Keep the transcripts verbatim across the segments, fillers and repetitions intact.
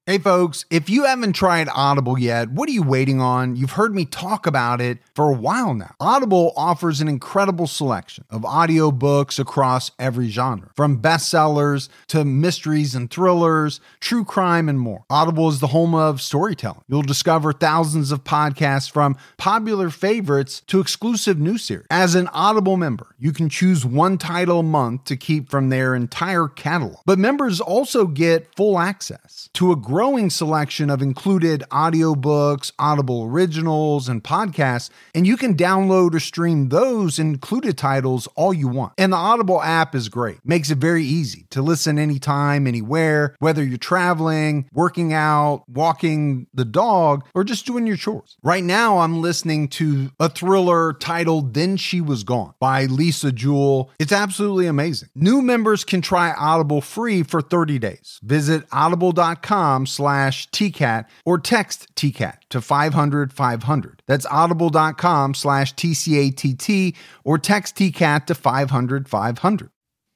Hey folks, if you haven't tried Audible yet, what are you waiting on? You've heard me talk about it for a while now. Audible offers an incredible selection of audiobooks across every genre, from bestsellers to mysteries and thrillers, true crime, and more. Audible is the home of storytelling. You'll discover thousands of podcasts from popular favorites to exclusive new series. As an Audible member, you can choose one title a month to keep from their entire catalog. But members also get full access to a growing selection of included audiobooks, Audible originals, and podcasts, and you can download or stream those included titles all you want. And the Audible app is great. Makes it very easy to listen anytime, anywhere, whether you're traveling, working out, walking the dog, or just doing your chores. Right now, I'm listening to a thriller titled Then She Was Gone by Lisa Jewell. It's absolutely amazing. New members can try Audible free for thirty days. Visit audible.com slash TCAT or text T C A T to five hundred five hundred. That's audible.com slash TCATT or text T C A T to five hundred five hundred.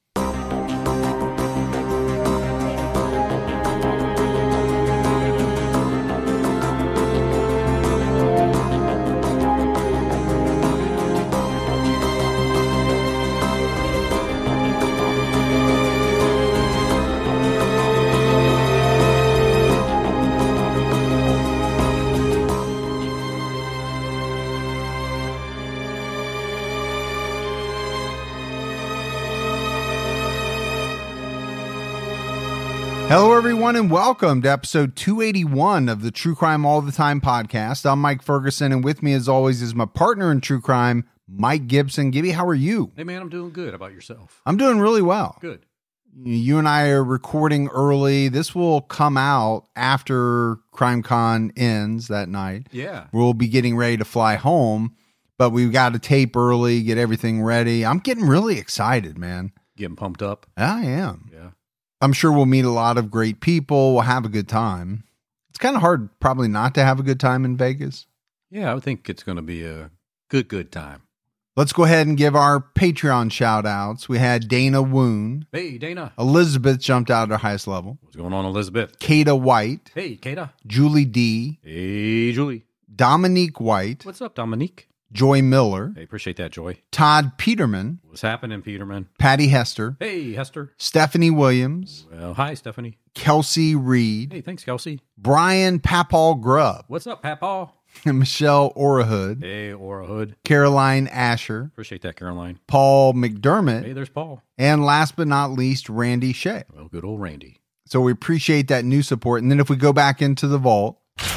Hello, everyone, and welcome to episode two eighty-one of the True Crime All the Time podcast. I'm Mike Ferguson, and with me, as always, is my partner in true crime, Mike Gibson. Gibby, how are you? Hey, man, I'm doing good. How about yourself? I'm doing really well. Good. You and I are recording early. This will come out after CrimeCon ends that night. Yeah. We'll be getting ready to fly home, but we've got to tape early, get everything ready. I'm getting really excited, man. Getting pumped up? I am. Yeah. I'm sure we'll meet a lot of great people. We'll have a good time. It's kind of hard probably not to have a good time in Vegas. Yeah, I think it's going to be a good, good time. Let's go ahead and give our Patreon shout outs. We had Dana Woon. Hey, Dana. Elizabeth jumped out at her highest level. What's going on, Elizabeth? Kata White. Hey, Kata. Julie D. Hey, Julie. Dominique White. What's up, Dominique? Joy Miller. Hey, appreciate that, Joy. Todd Peterman. What's happening, Peterman? Patty Hester. Hey, Hester. Stephanie Williams. Well, hi, Stephanie. Kelsey Reed. Hey, thanks, Kelsey. Brian Papal Grubb. What's up, Papaw? Michelle Orahood. Hey, Aura Hood. Caroline Asher. Appreciate that, Caroline. Paul McDermott. Hey, there's Paul. And last but not least, Randy Shea. Well, good old Randy. So we appreciate that new support. And then if we go back into the vault,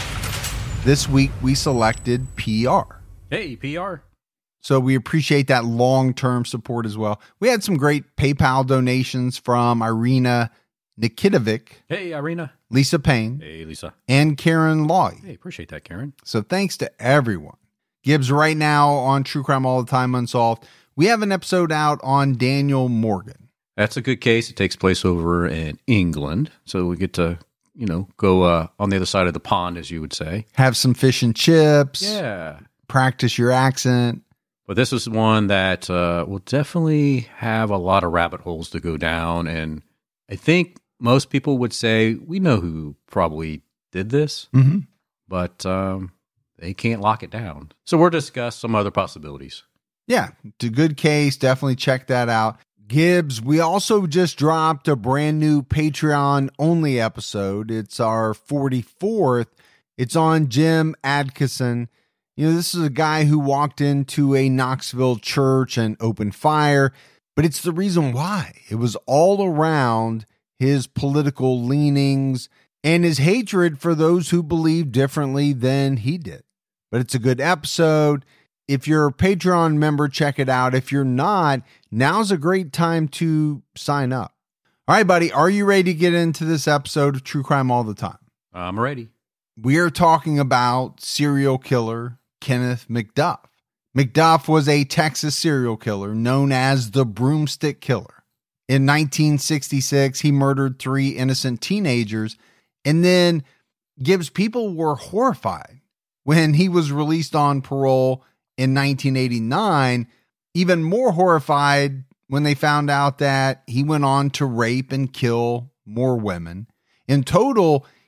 this week we selected P R. Hey, P R. So we appreciate that long-term support as well. We had some great PayPal donations from Irina Nikitovic. Hey, Irina. Lisa Payne. Hey, Lisa. And Karen Loy. Hey, appreciate that, Karen. So thanks to everyone. Gibbs, right now on True Crime All the Time Unsolved, we have an episode out on Daniel Morgan. That's a good case. It takes place over in England. So we get to, you know, go uh, on the other side of the pond, as you would say. Have some fish and chips. Yeah. Practice your accent. But this is one that uh, will definitely have a lot of rabbit holes to go down. And I think most people would say, we know who probably did this, Mm-hmm. but um, they can't lock it down. So we'll discuss some other possibilities. Yeah, it's a good case. Definitely check that out. Gibbs, we also just dropped a brand new Patreon only episode. It's our forty-fourth. It's on Jim Adkisson. You know, this is a guy who walked into a Knoxville church and opened fire, but it's the reason why. It was all around his political leanings and his hatred for those who believe differently than he did. But it's a good episode. If you're a Patreon member, check it out. If you're not, now's a great time to sign up. All right, buddy, are you ready to get into this episode of True Crime All the Time? I'm ready. We are talking about serial killer Kenneth McDuff. McDuff was a Texas serial killer known as the Broomstick Killer. In nineteen sixty-six, he murdered three innocent teenagers, and then Gibbs, people were horrified when he was released on parole in nineteen eighty-nine, even more horrified when they found out that he went on to rape and kill more women. In total,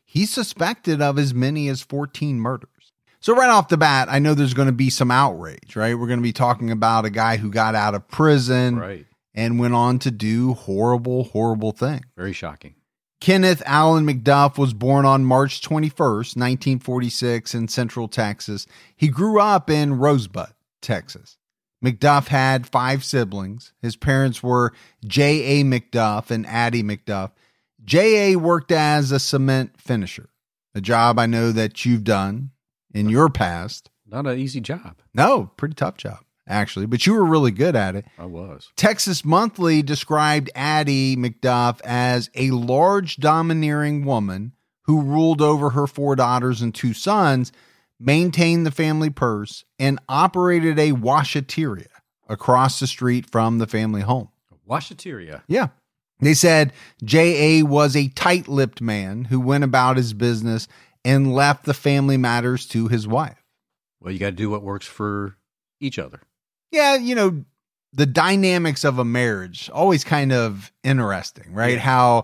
he's suspected of as many as fourteen murders. So right off the bat, I know there's going to be some outrage, right? We're going to be talking about a guy who got out of prison Right. and went on to do horrible, horrible things. Very shocking. Kenneth Allen McDuff was born on March twenty-first, nineteen forty-six in Central Texas. He grew up in Rosebud, Texas. McDuff had five siblings. His parents were J A. McDuff and Addie McDuff. J A worked as a cement finisher, a job I know that you've done in your past. Not an easy job. No, pretty tough job, actually, but you were really good at it. I was. Texas Monthly described Addie McDuff as a large, domineering woman who ruled over her four daughters and two sons, maintained the family purse, and operated a washateria across the street from the family home. Washateria. Yeah. They said J A was a tight-lipped man who went about his business and left the family matters to his wife. Well, you got to do what works for each other. Yeah, you know, the dynamics of a marriage, always kind of interesting, right? Yeah. How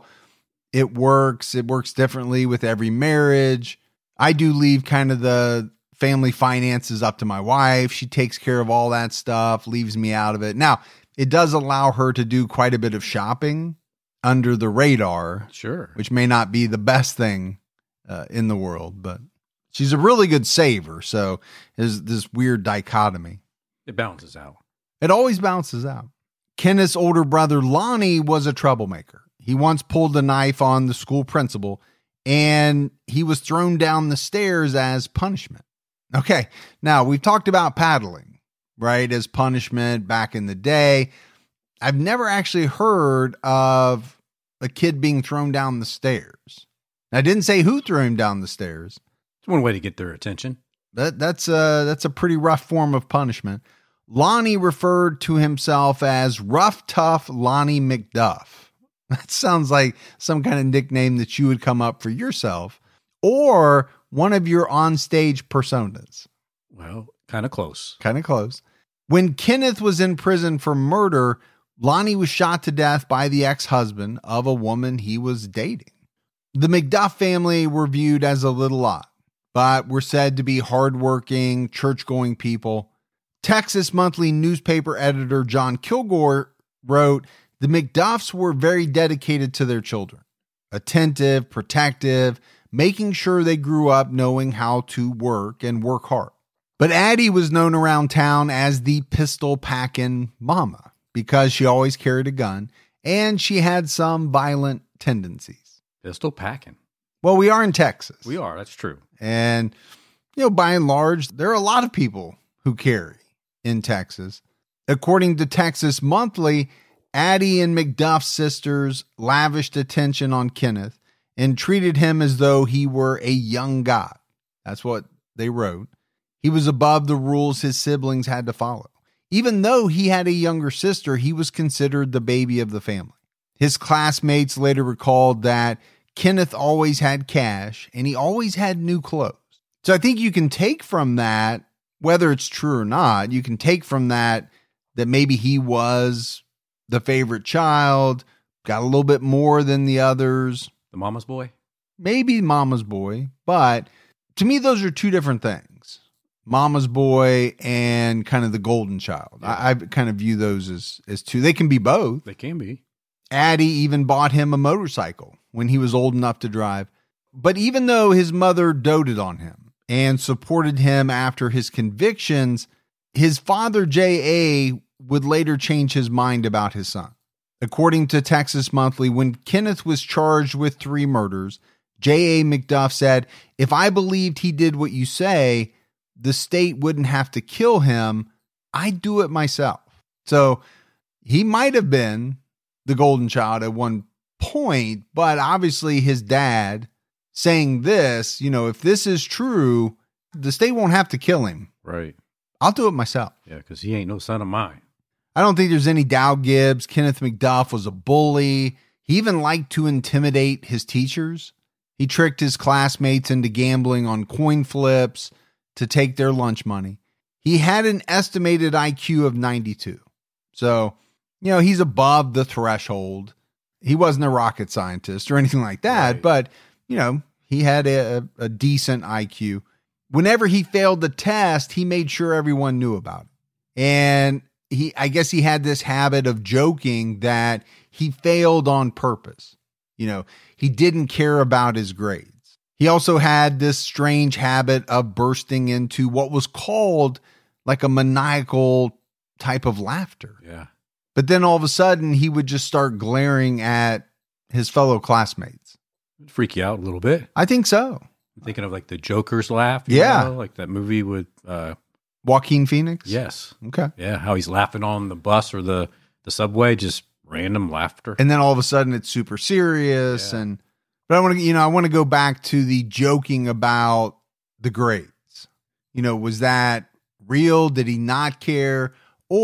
it works. It works differently with every marriage. I do leave kind of the family finances up to my wife. She takes care of all that stuff, leaves me out of it. Now, it does allow her to do quite a bit of shopping under the radar, Sure. which may not be the best thing uh, in the world, but she's a really good saver. So there's this weird dichotomy. It balances out. It always bounces out. Kenneth's older brother, Lonnie, was a troublemaker. He once pulled a knife on the school principal, and he was thrown down the stairs as punishment. Okay, now we've talked about paddling, right, as punishment back in the day. I've never actually heard of a kid being thrown down the stairs. I didn't say who threw him down the stairs. It's one way to get their attention. That that's a that's a pretty rough form of punishment. Lonnie referred to himself as Rough Tough Lonnie McDuff. That sounds like some kind of nickname that you would come up for yourself, or one of your onstage personas. Well, kind of close. Kind of close. When Kenneth was in prison for murder, Lonnie was shot to death by the ex-husband of a woman he was dating. The McDuff family were viewed as a little odd, but were said to be hardworking, church-going people. Texas Monthly newspaper editor John Kilgore wrote, "The McDuffs were very dedicated to their children, attentive, protective, making sure they grew up knowing how to work and work hard." But Addie was known around town as the pistol-packing mama because she always carried a gun and she had some violent tendencies. Pistol packing. Well, we are in Texas. We are. That's true. And, you know, by and large, there are a lot of people who carry in Texas. According to Texas Monthly, Addie and McDuff's sisters lavished attention on Kenneth and treated him as though he were a young god. That's what they wrote. He was above the rules his siblings had to follow. Even though he had a younger sister, he was considered the baby of the family. His classmates later recalled that Kenneth always had cash and he always had new clothes. So I think you can take from that, whether it's true or not, you can take from that that maybe he was the favorite child, got a little bit more than the others. The mama's boy? Maybe mama's boy, but to me, those are two different things. Mama's boy and kind of the golden child. Yeah. I, I kind of view those as, as two. They can be both. They can be. Addie even bought him a motorcycle when he was old enough to drive. But even though his mother doted on him and supported him after his convictions, his father, J A, would later change his mind about his son. According to Texas Monthly, when Kenneth was charged with three murders, J A. McDuff said, "If I believed he did what you say, the state wouldn't have to kill him. I'd do it myself." So he might have been the golden child at one point, but obviously his dad saying this, you know, if this is true, the state won't have to kill him. Right. I'll do it myself. Yeah, because he ain't no son of mine. I don't think there's any doubt Gibbs. Kenneth McDuff was a bully. He even liked to intimidate his teachers. He tricked his classmates into gambling on coin flips to take their lunch money. He had an estimated I Q of ninety-two. So, you know, he's above the threshold. He wasn't a rocket scientist or anything like that, Right. but, you know, He had a, a decent I Q. Whenever he failed the test, he made sure everyone knew about it. And he, I guess he had this habit of joking that he failed on purpose. You know, he didn't care about his grades. He also had this strange habit of bursting into what was called like a maniacal type of laughter. Yeah. But then all of a sudden he would just start glaring at his fellow classmates. It'd freak you out a little bit. I think so. I'm thinking of like the Joker's laugh. you Yeah. know, like that movie with, uh, Joaquin Phoenix? yes. Okay. Yeah. How he's laughing on the bus or the, the subway, just random laughter. And then all of a sudden it's super serious. Yeah. And, but I want to, you know, I want to go back to the joking about the grades. You know, was that real? Did he not care?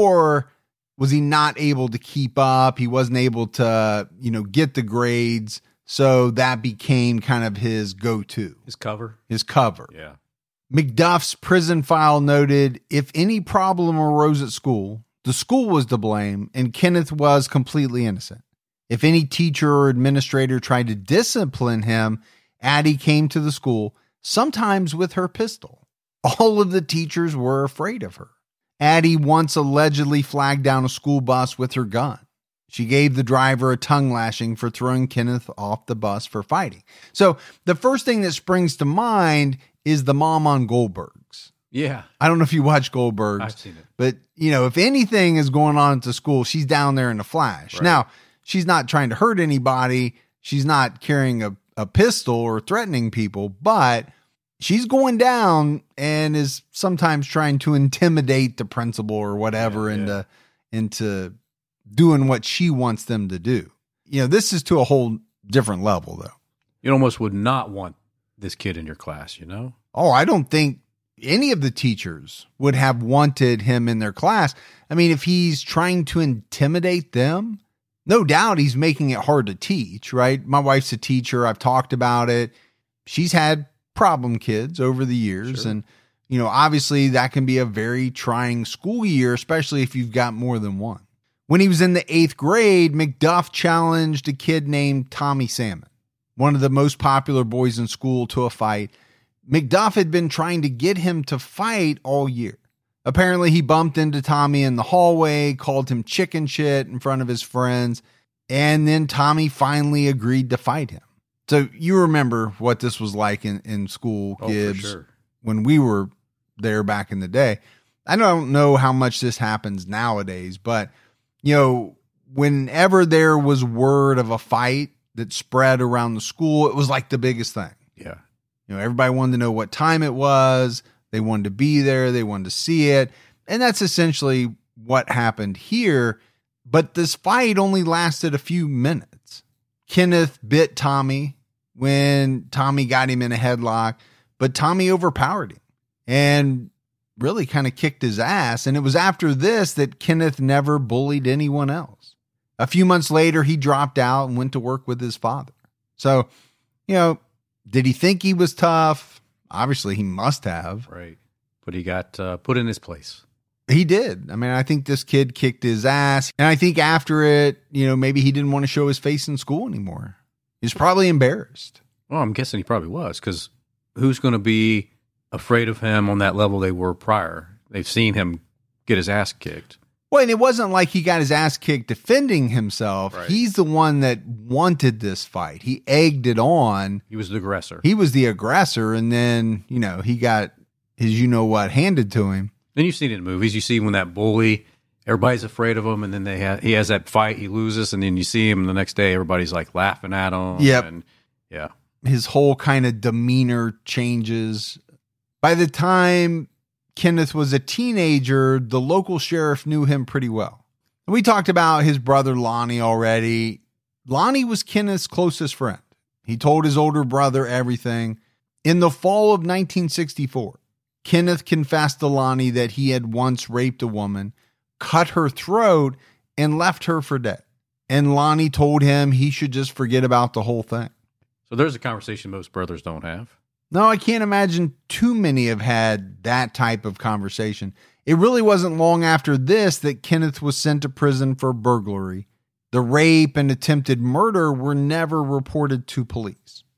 Or was he not able to keep up? He wasn't able to, you know, get the grades. So that became kind of his go-to, His cover. his cover. Yeah. McDuff's prison file noted if any problem arose at school, the school was to blame and Kenneth was completely innocent. If any teacher or administrator tried to discipline him, Addie came to the school, sometimes with her pistol. All of the teachers were afraid of her. Addie once allegedly flagged down a school bus with her gun. She gave the driver a tongue lashing for throwing Kenneth off the bus for fighting. So the first thing that springs to mind is the mom on Goldberg's. Yeah. I don't know if you watch Goldberg's, I've seen it. but you know, if anything is going on at the school, she's down there in a flash. Right. Now, she's not trying to hurt anybody. She's not carrying a, a pistol or threatening people, but she's going down and is sometimes trying to intimidate the principal or whatever Yeah, yeah. into, into doing what she wants them to do. You know, this is to a whole different level though. You almost would not want this kid in your class, you know? Oh, I don't think any of the teachers would have wanted him in their class. I mean, if he's trying to intimidate them, no doubt he's making it hard to teach, right? My wife's a teacher. I've talked about it. She's had problem kids over the years. Sure. And, you know, obviously that can be a very trying school year, especially if you've got more than one. When he was in the eighth grade, McDuff challenged a kid named Tommy Salmon, one of the most popular boys in school, to a fight. McDuff had been trying to get him to fight all year. Apparently, he bumped into Tommy in the hallway, called him chicken shit in front of his friends, and then Tommy finally agreed to fight him. So you remember what this was like in, in school, Oh, for Gibbs, sure. when we were there back in the day. I don't know how much this happens nowadays, but, you know, whenever there was word of a fight that spread around the school, it was like the biggest thing. Yeah. You know, everybody wanted to know what time it was. They wanted to be there. They wanted to see it. And that's essentially what happened here. But this fight only lasted a few minutes. Kenneth bit Tommy when Tommy got him in a headlock, but Tommy overpowered him and really kind of kicked his ass. And it was after this that Kenneth never bullied anyone else. A few months later, he dropped out and went to work with his father. So, you know, did he think he was tough? Obviously, he must have. Right. But he got uh, put in his place. He did. I mean, I think this kid kicked his ass. And I think after it, you know, maybe he didn't want to show his face in school anymore. He was probably embarrassed. Well, I'm guessing he probably was, because who's going to be afraid of him on that level they were prior? They've seen him get his ass kicked. Well, and it wasn't like he got his ass kicked defending himself. Right. He's the one that wanted this fight. He egged it on. He was the aggressor. He was the aggressor. And then, you know, he got his you-know-what handed to him. Then you've seen it in movies. You see when that bully, everybody's afraid of him, and then they ha- he has that fight, he loses, and then you see him the next day, everybody's like laughing at him. Yep. And yeah. His whole kind of demeanor changes. By the time Kenneth was a teenager, the local sheriff knew him pretty well. We talked about his brother Lonnie already. Lonnie was Kenneth's closest friend. He told his older brother everything. In the fall of nineteen sixty-four, Kenneth confessed to Lonnie that he had once raped a woman, cut her throat, and left her for dead. And Lonnie told him he should just forget about the whole thing. So there's a conversation most brothers don't have. No, I can't imagine too many have had that type of conversation. It really wasn't long after this that Kenneth was sent to prison for burglary. The rape and attempted murder were never reported to police.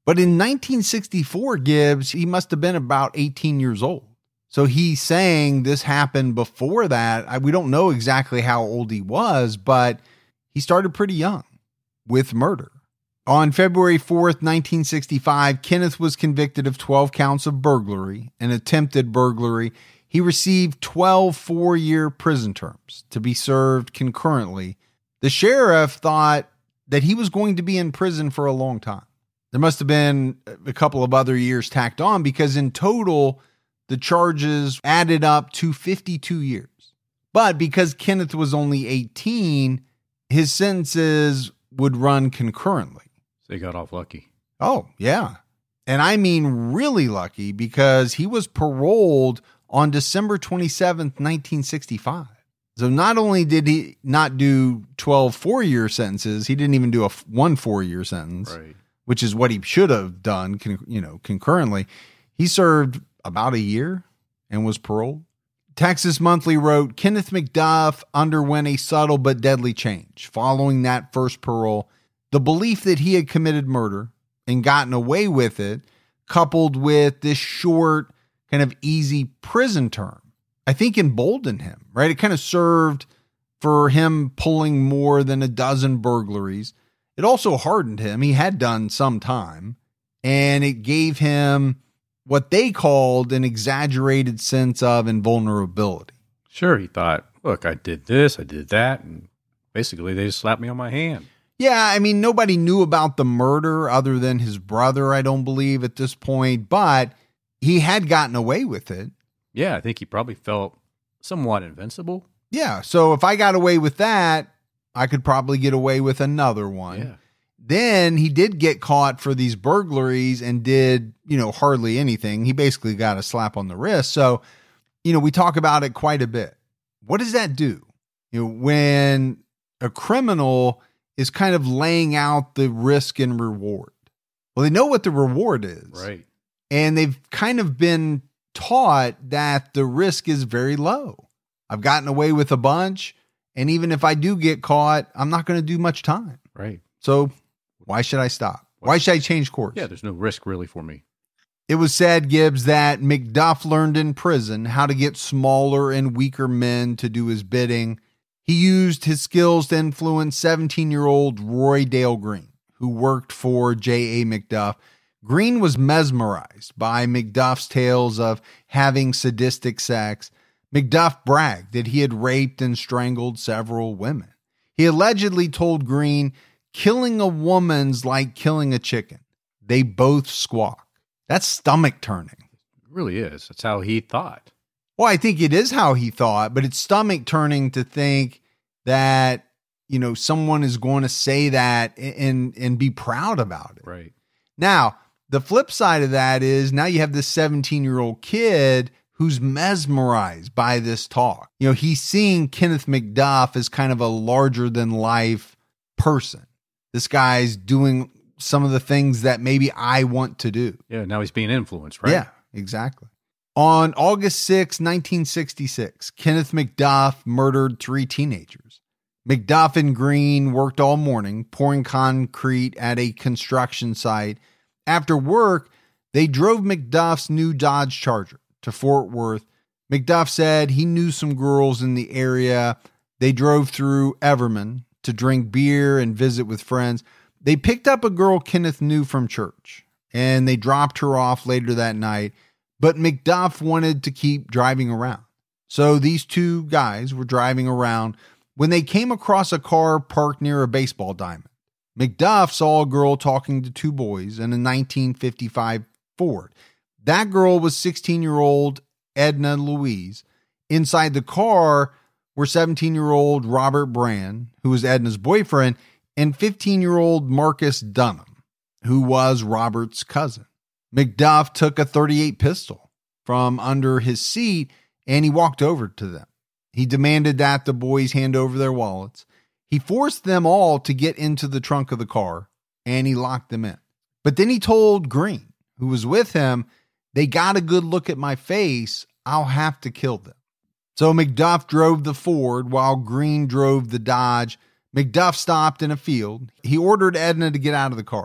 But in nineteen sixty-four, Gibbs, he must have been about eighteen years old. So he's saying this happened before that. I, we don't know exactly how old he was, but he started pretty young with murder. On February fourth, nineteen sixty-five, Kenneth was convicted of twelve counts of burglary and attempted burglary. He received twelve four-year prison terms to be served concurrently. The sheriff thought that he was going to be in prison for a long time. There must have been a couple of other years tacked on because in total, the charges added up to fifty-two years. But because Kenneth was only eighteen, his sentences would run concurrently. So he got off lucky. Oh, yeah. And I mean really lucky because he was paroled on December twenty-seventh, nineteen sixty-five. So not only did he not do twelve four-year sentences, he didn't even do a one four-year sentence, Right. which is what he should have done, con- you know, concurrently. He served about a year and was paroled. Texas Monthly wrote, Kenneth McDuff underwent a subtle but deadly change following that first parole. The belief that he had committed murder and gotten away with it, coupled with this short, kind of easy prison term, I think emboldened him, right? It kind of served for him pulling more than a dozen burglaries. It also hardened him. He had done some time, and it gave him what they called an exaggerated sense of invulnerability. Sure, he thought, look, I did this, I did that, and basically they just slapped me on my hand. Yeah, I mean, nobody knew about the murder other than his brother, I don't believe, at this point, but he had gotten away with it. Yeah, I think he probably felt somewhat invincible. Yeah, so if I got away with that, I could probably get away with another one. Yeah. Then he did get caught for these burglaries and did, you know, hardly anything. He basically got a slap on the wrist. So, you know, we talk about it quite a bit. What does that do? You know, when a criminal is kind of laying out the risk and reward. Well, they know what the reward is. Right. And they've kind of been taught that the risk is very low. I've gotten away with a bunch. And even if I do get caught, I'm not going to do much time. Right. So why should I stop? Why should I change course? Yeah, there's no risk really for me. It was said, Gibbs, that McDuff learned in prison how to get smaller and weaker men to do his bidding. He used his skills to influence seventeen-year-old Roy Dale Green, who worked for J A. McDuff. Green was mesmerized by McDuff's tales of having sadistic sex. McDuff bragged that he had raped and strangled several women. He allegedly told Green, killing a woman's like killing a chicken. They both squawk. That's stomach turning. It really is. That's how he thought. Well, I think it is how he thought, but it's stomach turning to think that, you know, someone is going to say that and, and be proud about it. Right. Now, the flip side of that is now you have this seventeen-year-old kid who's mesmerized by this talk. You know, he's seeing Kenneth McDuff as kind of a larger than life person. This guy's doing some of the things that maybe I want to do. Yeah, now he's being influenced, right? Yeah, exactly. On August sixth, nineteen sixty-six, Kenneth McDuff murdered three teenagers. McDuff and Green worked all morning, pouring concrete at a construction site. After work, they drove McDuff's new Dodge Charger to Fort Worth. McDuff said he knew some girls in the area. They drove through Everman to drink beer and visit with friends. They picked up a girl Kenneth knew from church, and they dropped her off later that night. But McDuff wanted to keep driving around. So these two guys were driving around when they came across a car parked near a baseball diamond. McDuff saw a girl talking to two boys in a nineteen fifty-five Ford. That girl was sixteen-year-old Edna Louise. Inside the car were seventeen-year-old Robert Brand, who was Edna's boyfriend, and fifteen-year-old Marcus Dunham, who was Robert's cousin. McDuff took a thirty-eight pistol from under his seat and he walked over to them. He demanded that the boys hand over their wallets. He forced them all to get into the trunk of the car and he locked them in. But then he told Green, who was with him, they got a good look at my face. I'll have to kill them. So McDuff drove the Ford while Green drove the Dodge. McDuff stopped in a field. He ordered Edna to get out of the car.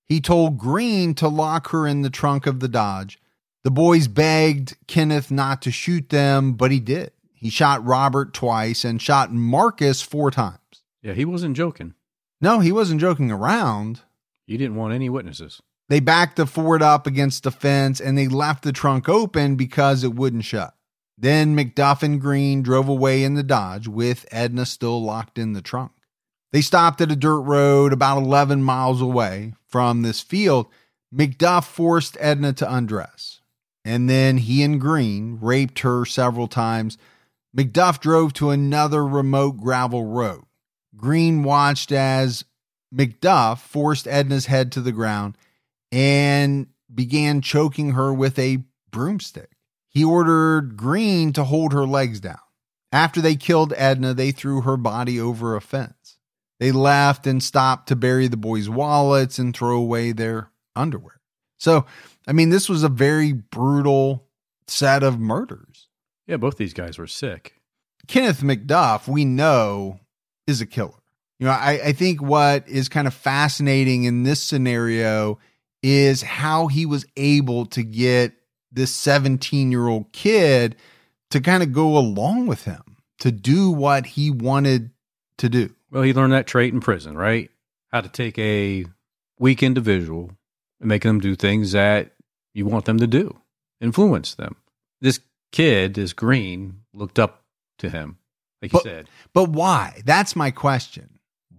He told Green to lock her in the trunk of the Dodge. The boys begged Kenneth not to shoot them, but he did. He shot Robert twice and shot Marcus four times. Yeah, he wasn't joking. No, he wasn't joking around. He didn't want any witnesses. They backed the Ford up against the fence and they left the trunk open because it wouldn't shut. Then McDuff and Green drove away in the Dodge with Edna still locked in the trunk. They stopped at a dirt road about eleven miles away from this field. McDuff forced Edna to undress, and then he and Green raped her several times. McDuff drove to another remote gravel road. Green watched as McDuff forced Edna's head to the ground and began choking her with a broomstick. He ordered Green to hold her legs down. After they killed Edna, they threw her body over a fence. They left and stopped to bury the boys' wallets and throw away their underwear. So, I mean, this was a very brutal set of murders. Yeah, both these guys were sick. Kenneth McDuff, we know, is a killer. You know, I, I think what is kind of fascinating in this scenario is how he was able to get this seventeen-year-old kid to kind of go along with him, to do what he wanted to do. Well, he learned that trait in prison, right? How to take a weak individual and make them do things that you want them to do, influence them. This kid, this Green, looked up to him, like you but, said. But why? That's my question.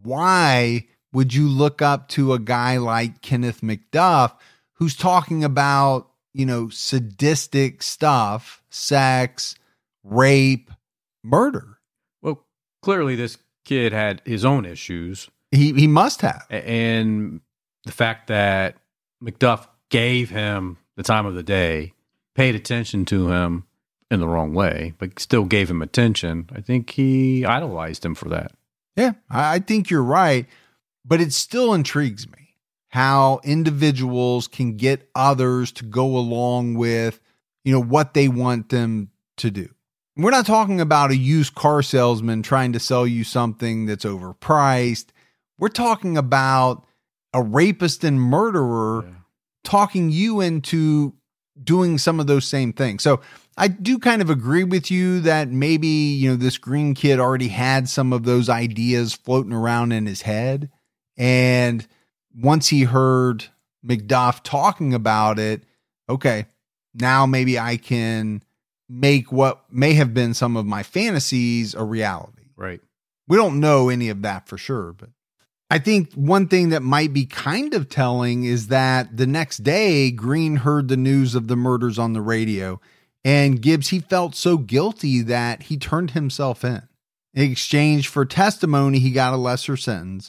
Why would you look up to a guy like Kenneth McDuff who's talking about, you know, sadistic stuff, sex, rape, murder? Well, clearly this kid had his own issues. He he must have. And the fact that McDuff gave him the time of the day, paid attention to him in the wrong way, but still gave him attention, I think he idolized him for that. Yeah, I think you're right. But it still intrigues me how individuals can get others to go along with, you know, what they want them to do. We're not talking about a used car salesman trying to sell you something that's overpriced. We're talking about a rapist and murderer yeah. talking you into doing some of those same things. So I do kind of agree with you that maybe, you know, this Green kid already had some of those ideas floating around in his head. And once he heard McDuff talking about it, okay, now maybe I can make what may have been some of my fantasies a reality. Right. We don't know any of that for sure, but I think one thing that might be kind of telling is that the next day, Green heard the news of the murders on the radio, and Gibbs, he felt so guilty that he turned himself in. In exchange for testimony, he got a lesser sentence.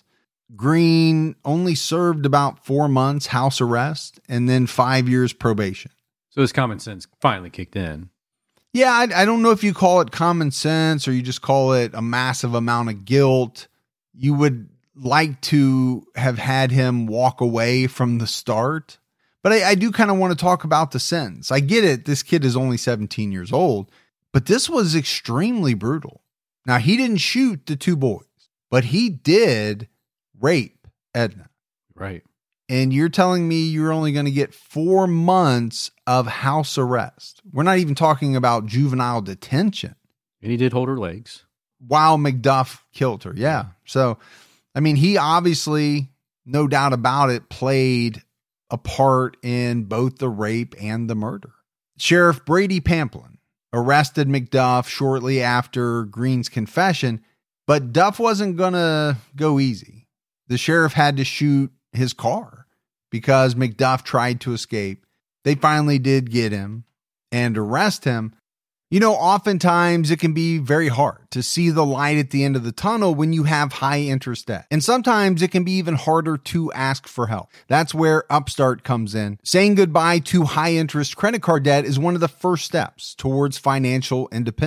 Green only served about four months house arrest and then five years probation. So his common sense finally kicked in. Yeah, I, I don't know if you call it common sense or you just call it a massive amount of guilt. You would like to have had him walk away from the start. But I, I do kind of want to talk about the sentence. I get it. This kid is only seventeen years old, but this was extremely brutal. Now, he didn't shoot the two boys, but he did rape Edna. Right. And you're telling me you're only going to get four months of house arrest. We're not even talking about juvenile detention. And he did hold her legs. While McDuff killed her. Yeah. So, I mean, he obviously, no doubt about it, played a part in both the rape and the murder. Sheriff Brady Pamplin arrested McDuff shortly after Green's confession, but Duff wasn't going to go easy. The sheriff had to shoot his car because McDuff tried to escape. They finally did get him and arrest him. You know, oftentimes it can be very hard to see the light at the end of the tunnel when you have high interest debt. And sometimes it can be even harder to ask for help. That's where Upstart comes in. Saying goodbye to high interest credit card debt is one of the first steps towards financial independence.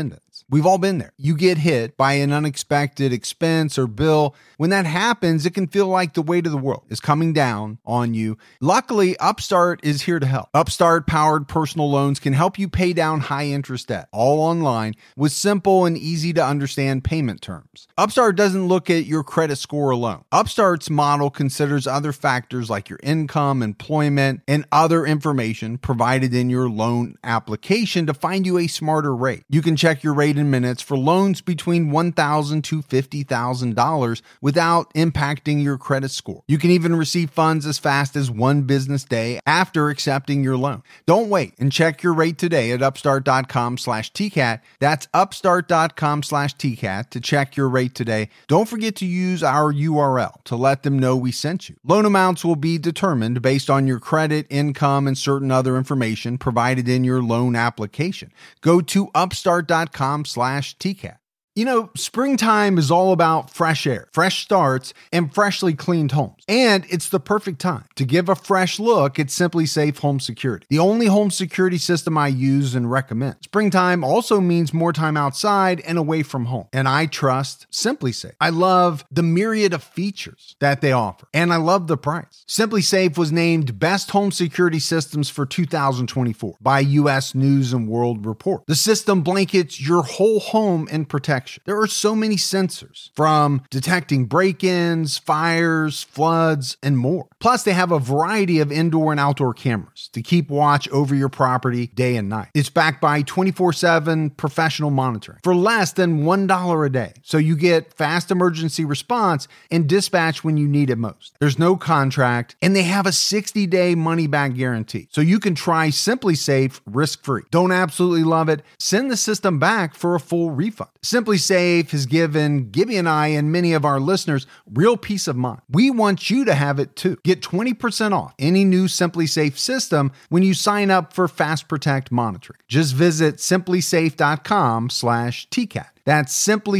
We've all been there. You get hit by an unexpected expense or bill. When that happens, it can feel like the weight of the world is coming down on you. Luckily, Upstart is here to help. Upstart-powered personal loans can help you pay down high-interest debt, all online, with simple and easy-to-understand payment terms. Upstart doesn't look at your credit score alone. Upstart's model considers other factors like your income, employment, and other information provided in your loan application to find you a smarter rate. You can check your rate in minutes for loans between one thousand dollars to fifty thousand dollars without impacting your credit score. You can even receive funds as fast as one business day after accepting your loan. Don't wait and check your rate today at upstart.com slash TCAT. That's upstart.com slash TCAT to check your rate today. Don't forget to use our U R L to let them know we sent you. Loan amounts will be determined based on your credit, income, and certain other information provided in your loan application. Go to upstart.com slash TCAT. You know, springtime is all about fresh air, fresh starts, and freshly cleaned homes. And it's the perfect time to give a fresh look at SimpliSafe Home Security, the only home security system I use and recommend. Springtime also means more time outside and away from home. And I trust SimpliSafe. I love the myriad of features that they offer, and I love the price. SimpliSafe was named Best Home Security Systems for two thousand twenty-four by U S News and World Report. The system blankets your whole home in protection. There are so many sensors, from detecting break-ins, fires, floods, and more. Plus, they have a variety of indoor and outdoor cameras to keep watch over your property day and night. It's backed by twenty-four seven professional monitoring for less than one dollar a day. So you get fast emergency response and dispatch when you need it most. There's no contract, and they have a sixty-day money-back guarantee. So you can try SimpliSafe risk-free. Don't absolutely love it? Send the system back for a full refund. SimpliSafe has given Gibby and I and many of our listeners real peace of mind. We want you to have it too. Get twenty percent off any new SimpliSafe system when you sign up for Fast Protect monitoring. Just visit simplysafe.com slash TCAT. That's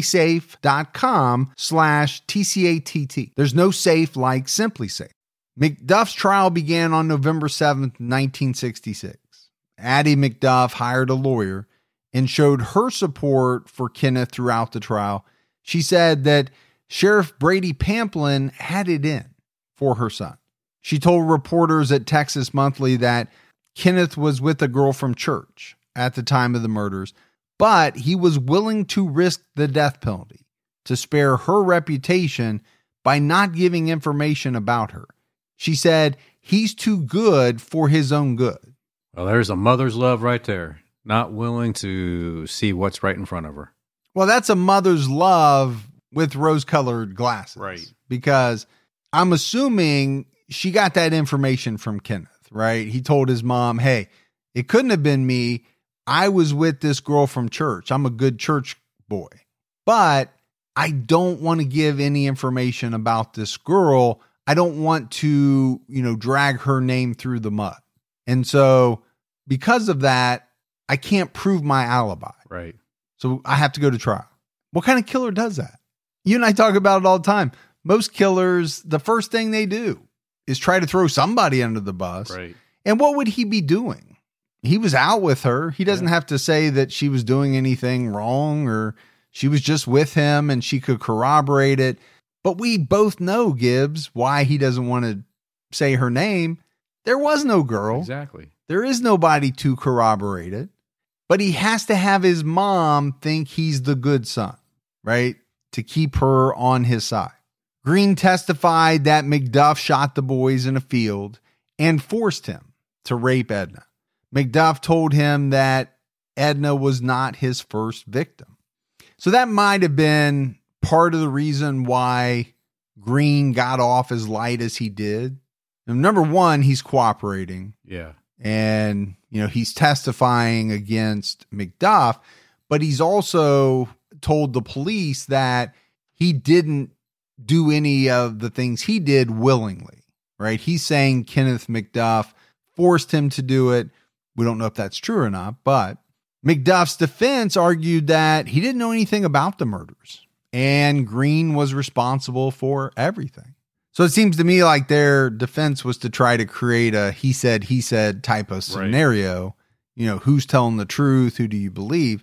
simplysafe.com slash TCATT. There's no safe like SimpliSafe. McDuff's trial began on November seventh, nineteen sixty-six. Addie McDuff hired a lawyer and showed her support for Kenneth throughout the trial. She said that Sheriff Brady Pamplin had it in for her son. She told reporters at Texas Monthly that Kenneth was with a girl from church at the time of the murders, but he was willing to risk the death penalty to spare her reputation by not giving information about her. She said he's too good for his own good. Well, there's a mother's love right there. Not willing to see what's right in front of her. Well, that's a mother's love with rose-colored glasses. Right. Because I'm assuming she got that information from Kenneth, right? He told his mom, hey, it couldn't have been me. I was with this girl from church. I'm a good church boy. But I don't want to give any information about this girl. I don't want to, you know, drag her name through the mud. And so because of that, I can't prove my alibi. Right. So I have to go to trial. What kind of killer does that? You and I talk about it all the time. Most killers, the first thing they do is try to throw somebody under the bus. Right. And what would he be doing? He was out with her. He doesn't yeah. have to say that she was doing anything wrong or she was just with him and she could corroborate it. But we both know, Gibbs, why he doesn't want to say her name. There was no girl. Exactly. There is nobody to corroborate it. But he has to have his mom think he's the good son, right? To keep her on his side. Green testified that McDuff shot the boys in a field and forced him to rape Edna. McDuff told him that Edna was not his first victim. So that might have been part of the reason why Green got off as light as he did. And number one, he's cooperating. Yeah. And, you know, he's testifying against McDuff, but he's also told the police that he didn't do any of the things he did willingly, right? He's saying Kenneth McDuff forced him to do it. We don't know if that's true or not, but McDuff's defense argued that he didn't know anything about the murders and Green was responsible for everything. So it seems to me like their defense was to try to create a he said, he said type of scenario. Right. You know, who's telling the truth? Who do you believe?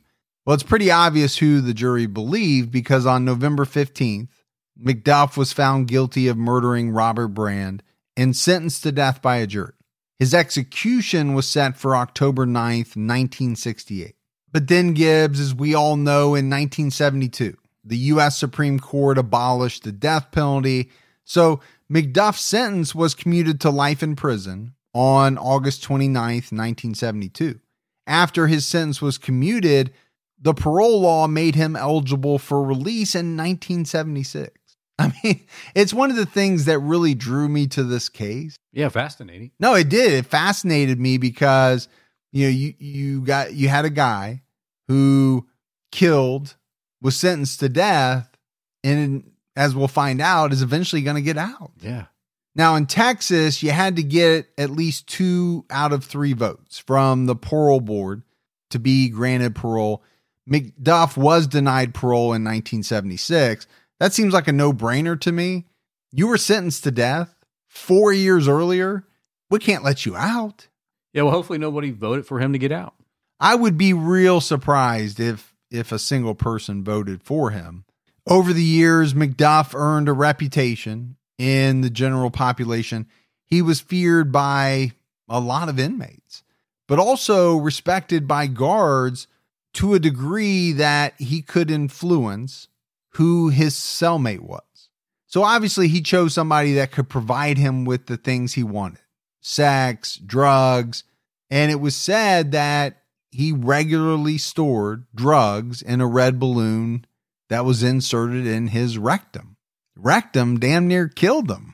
Well, it's pretty obvious who the jury believed because on November fifteenth, McDuff was found guilty of murdering Robert Brand and sentenced to death by a jury. His execution was set for October ninth, nineteen sixty-eight. But then, Gibbs, as we all know, in nineteen seventy-two, the U S Supreme Court abolished the death penalty, so McDuff's sentence was commuted to life in prison on August twenty-ninth, nineteen seventy-two. After his sentence was commuted, the parole law made him eligible for release in nineteen seventy-six. I mean, it's one of the things that really drew me to this case. Yeah, fascinating. No, it did. It fascinated me because, you know, you, you got, you had a guy who killed, was sentenced to death, and as we'll find out, is eventually going to get out. Yeah. Now, in Texas, you had to get at least two out of three votes from the parole board to be granted parole. McDuff was denied parole in nineteen seventy-six. That seems like a no-brainer to me. You were sentenced to death four years earlier. We can't let you out. Yeah, well, hopefully nobody voted for him to get out. I would be real surprised if if a single person voted for him. Over the years, McDuff earned a reputation in the general population. He was feared by a lot of inmates, but also respected by guards to a degree that he could influence who his cellmate was. So obviously he chose somebody that could provide him with the things he wanted: sex, drugs, and it was said that he regularly stored drugs in a red balloon that was inserted in his rectum. Rectum damn near killed him.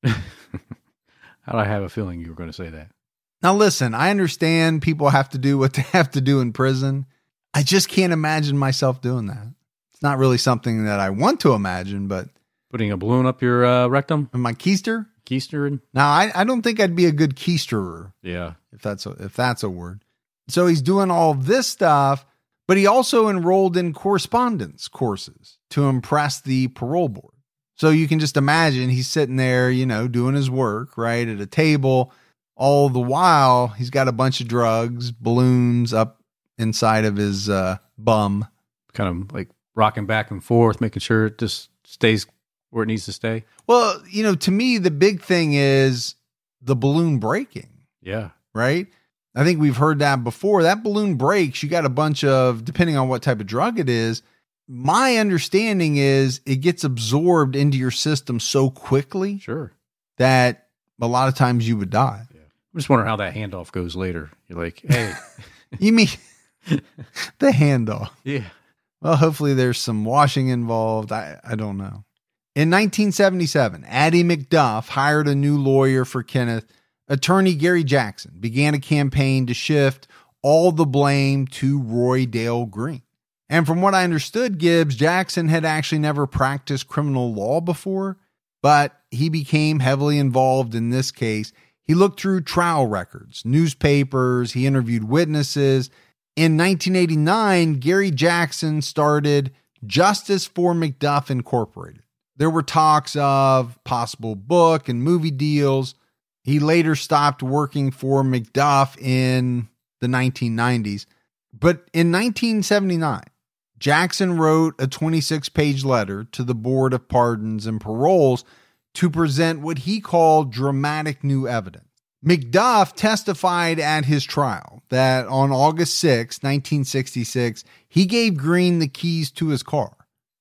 How do I have a feeling you were going to say that? Now listen, I understand people have to do what they have to do in prison. I just can't imagine myself doing that. It's not really something that I want to imagine, but... Putting a balloon up your uh, rectum? My keister? Keistering? Now, I, I don't think I'd be a good keisterer. Yeah. If that's a, if that's a word. So he's doing all of this stuff, but he also enrolled in correspondence courses to impress the parole board. So you can just imagine he's sitting there, you know, doing his work, right, at a table. All the while, he's got a bunch of drugs, balloons up inside of his uh, bum. Kind of like rocking back and forth, making sure it just stays where it needs to stay. Well, you know, to me, the big thing is the balloon breaking. Yeah. Right? I think we've heard that before. That balloon breaks. You got a bunch of, depending on what type of drug it is, my understanding is it gets absorbed into your system so quickly. Sure. That a lot of times you would die. Yeah. I'm just wondering how that handoff goes later. You're like, hey. You mean the handoff? Yeah. Well, hopefully there's some washing involved. I, I don't know. In nineteen seventy-seven, Addie McDuff hired a new lawyer for Kenneth. Attorney Gary Jackson began a campaign to shift all the blame to Roy Dale Green. And from what I understood, Gibbs, Jackson had actually never practiced criminal law before, but he became heavily involved in this case. He looked through trial records, newspapers, he interviewed witnesses. In nineteen eighty-nine, Gary Jackson started Justice for McDuff Incorporated. There were talks of possible book and movie deals. He later stopped working for McDuff in the nineteen nineties. But in nineteen seventy-nine, Jackson wrote a twenty-six page letter to the Board of Pardons and Paroles to present what he called dramatic new evidence. McDuff testified at his trial that on August sixth, nineteen sixty-six, he gave Green the keys to his car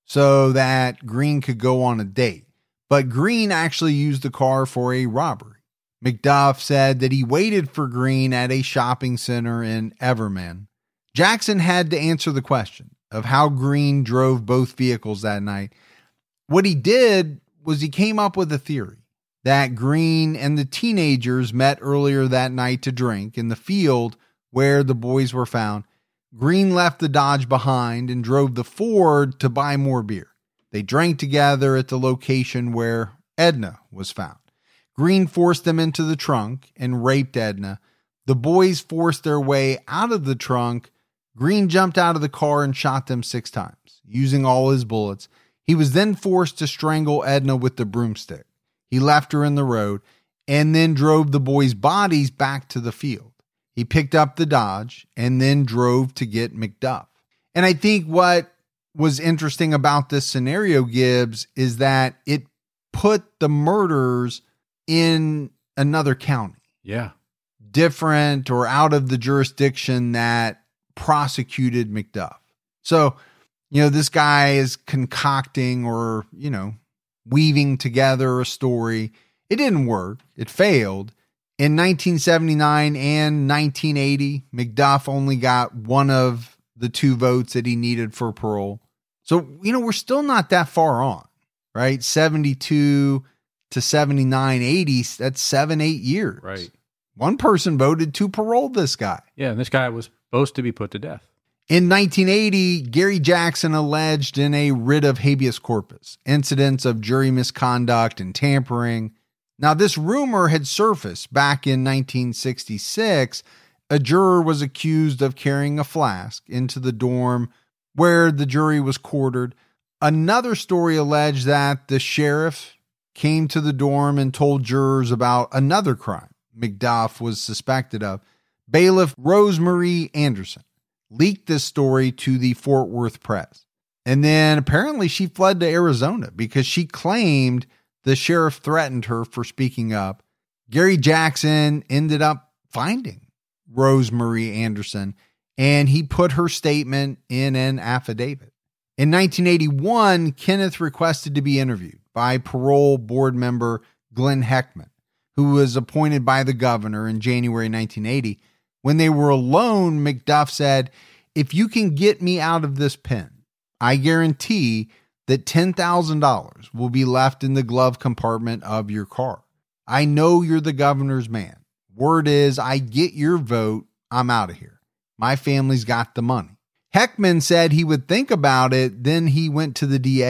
so that Green could go on a date. But Green actually used the car for a robbery. McDuff said that he waited for Green at a shopping center in Everman. Jackson had to answer the question of how Green drove both vehicles that night. What he did was he came up with a theory that Green and the teenagers met earlier that night to drink in the field where the boys were found. Green left the Dodge behind and drove the Ford to buy more beer. They drank together at the location where Edna was found. Green forced them into the trunk and raped Edna. The boys forced their way out of the trunk. Green jumped out of the car and shot them six times, using all his bullets. He was then forced to strangle Edna with the broomstick. He left her in the road and then drove the boys' bodies back to the field. He picked up the Dodge and then drove to get McDuff. And I think what was interesting about this scenario, Gibbs, is that it put the murders in another county. Yeah. Different or out of the jurisdiction that prosecuted McDuff. So, you know, this guy is concocting or, you know, weaving together a story. It didn't work. It failed. In nineteen seventy-nine and nineteen eighty, McDuff only got one of the two votes that he needed for parole. So, you know, we're still not that far on, right? seventy-two to seventy-nine, eighty, that's seven, eight years. Right. One person voted to parole this guy. Yeah, and this guy was supposed to be put to death. In nineteen eighty, Gary Jackson alleged in a writ of habeas corpus incidents of jury misconduct and tampering. Now, this rumor had surfaced back in nineteen sixty-six. A juror was accused of carrying a flask into the dorm where the jury was quartered. Another story alleged that the sheriff came to the dorm and told jurors about another crime McDuff was suspected of. Bailiff Rosemarie Anderson leaked this story to the Fort Worth Press. And then apparently she fled to Arizona because she claimed the sheriff threatened her for speaking up. Gary Jackson ended up finding Rosemarie Anderson, and he put her statement in an affidavit. In nineteen eighty-one, Kenneth requested to be interviewed by parole board member Glenn Heckman, who was appointed by the governor in January nineteen eighty. When they were alone, McDuff said, "If you can get me out of this pen, I guarantee that ten thousand dollars will be left in the glove compartment of your car. I know you're the governor's man. Word is, I get your vote, I'm out of here. My family's got the money." Heckman said he would think about it. Then he went to the D A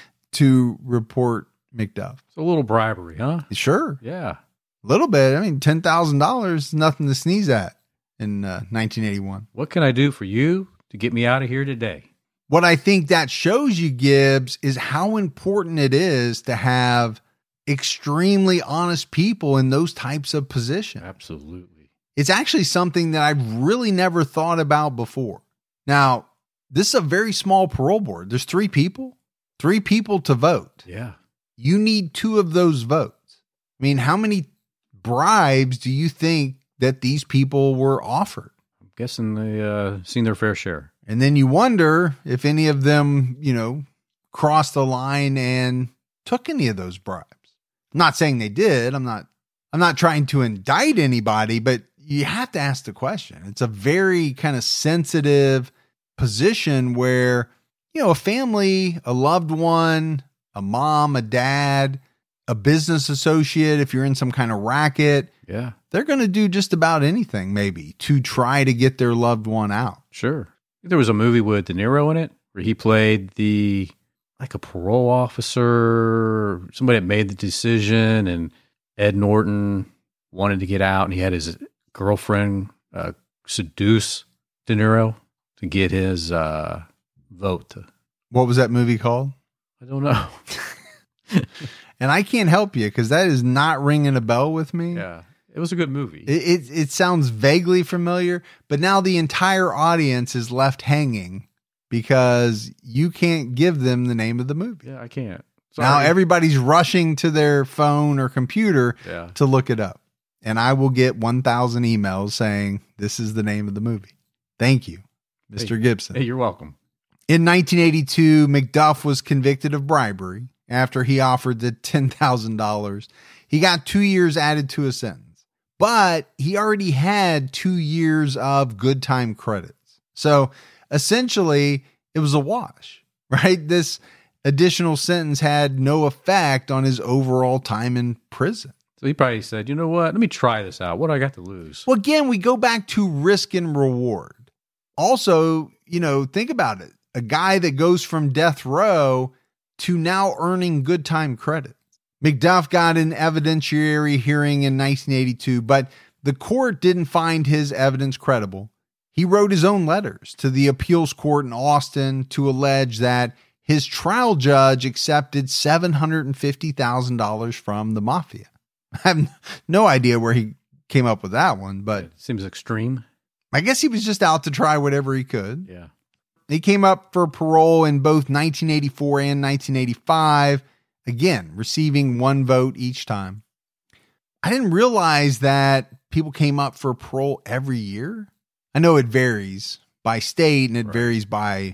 to report McDuff. It's a little bribery, huh? Sure. Yeah. A little bit. I mean, ten thousand dollars is nothing to sneeze at in uh, nineteen eighty-one. What can I do for you to get me out of here today? What I think that shows you, Gibbs, is how important it is to have extremely honest people in those types of positions. Absolutely. It's actually something that I've really never thought about before. Now, this is a very small parole board. There's three people, three people to vote. Yeah. You need two of those votes. I mean, how many bribes do you think that these people were offered? I'm guessing they uh, seen their fair share. And then you wonder if any of them, you know, crossed the line and took any of those bribes. I'm not saying they did. I'm not, I'm not trying to indict anybody, but you have to ask the question. It's a very kind of sensitive position where, you know, a family, a loved one, a mom, a dad, a business associate, if you're in some kind of racket, yeah, they're going to do just about anything maybe to try to get their loved one out. Sure. There was a movie with De Niro in it where he played the, like a parole officer, somebody that made the decision, and Ed Norton wanted to get out, and he had his girlfriend uh, seduce De Niro to get his uh, vote. To, what was that movie called? I don't know. And I can't help you because that is not ringing a bell with me. Yeah, it was a good movie. It, it it sounds vaguely familiar, but now the entire audience is left hanging because you can't give them the name of the movie. Yeah, I can't. Sorry. Now everybody's rushing to their phone or computer yeah. to look it up. And I will get one thousand emails saying this is the name of the movie. Thank you, Mister Hey, Gibson. Hey, you're welcome. In nineteen eighty-two, McDuff was convicted of bribery after he offered the ten thousand dollars. He got two years added to his sentence, but he already had two years of good time credits. So essentially, it was a wash, right? This additional sentence had no effect on his overall time in prison. So he probably said, you know what? Let me try this out. What do I got to lose? Well, again, we go back to risk and reward. Also, you know, think about it. A guy that goes from death row to now earning good time credits. McDuff got an evidentiary hearing in nineteen eighty-two, but the court didn't find his evidence credible. He wrote his own letters to the appeals court in Austin to allege that his trial judge accepted seven hundred fifty thousand dollars from the mafia. I have no idea where he came up with that one, but It seems extreme. I guess he was just out to try whatever he could. Yeah. He came up for parole in both nineteen eighty-four and nineteen eighty-five, again, receiving one vote each time. I didn't realize that people came up for parole every year. I know it varies by state and it right. varies by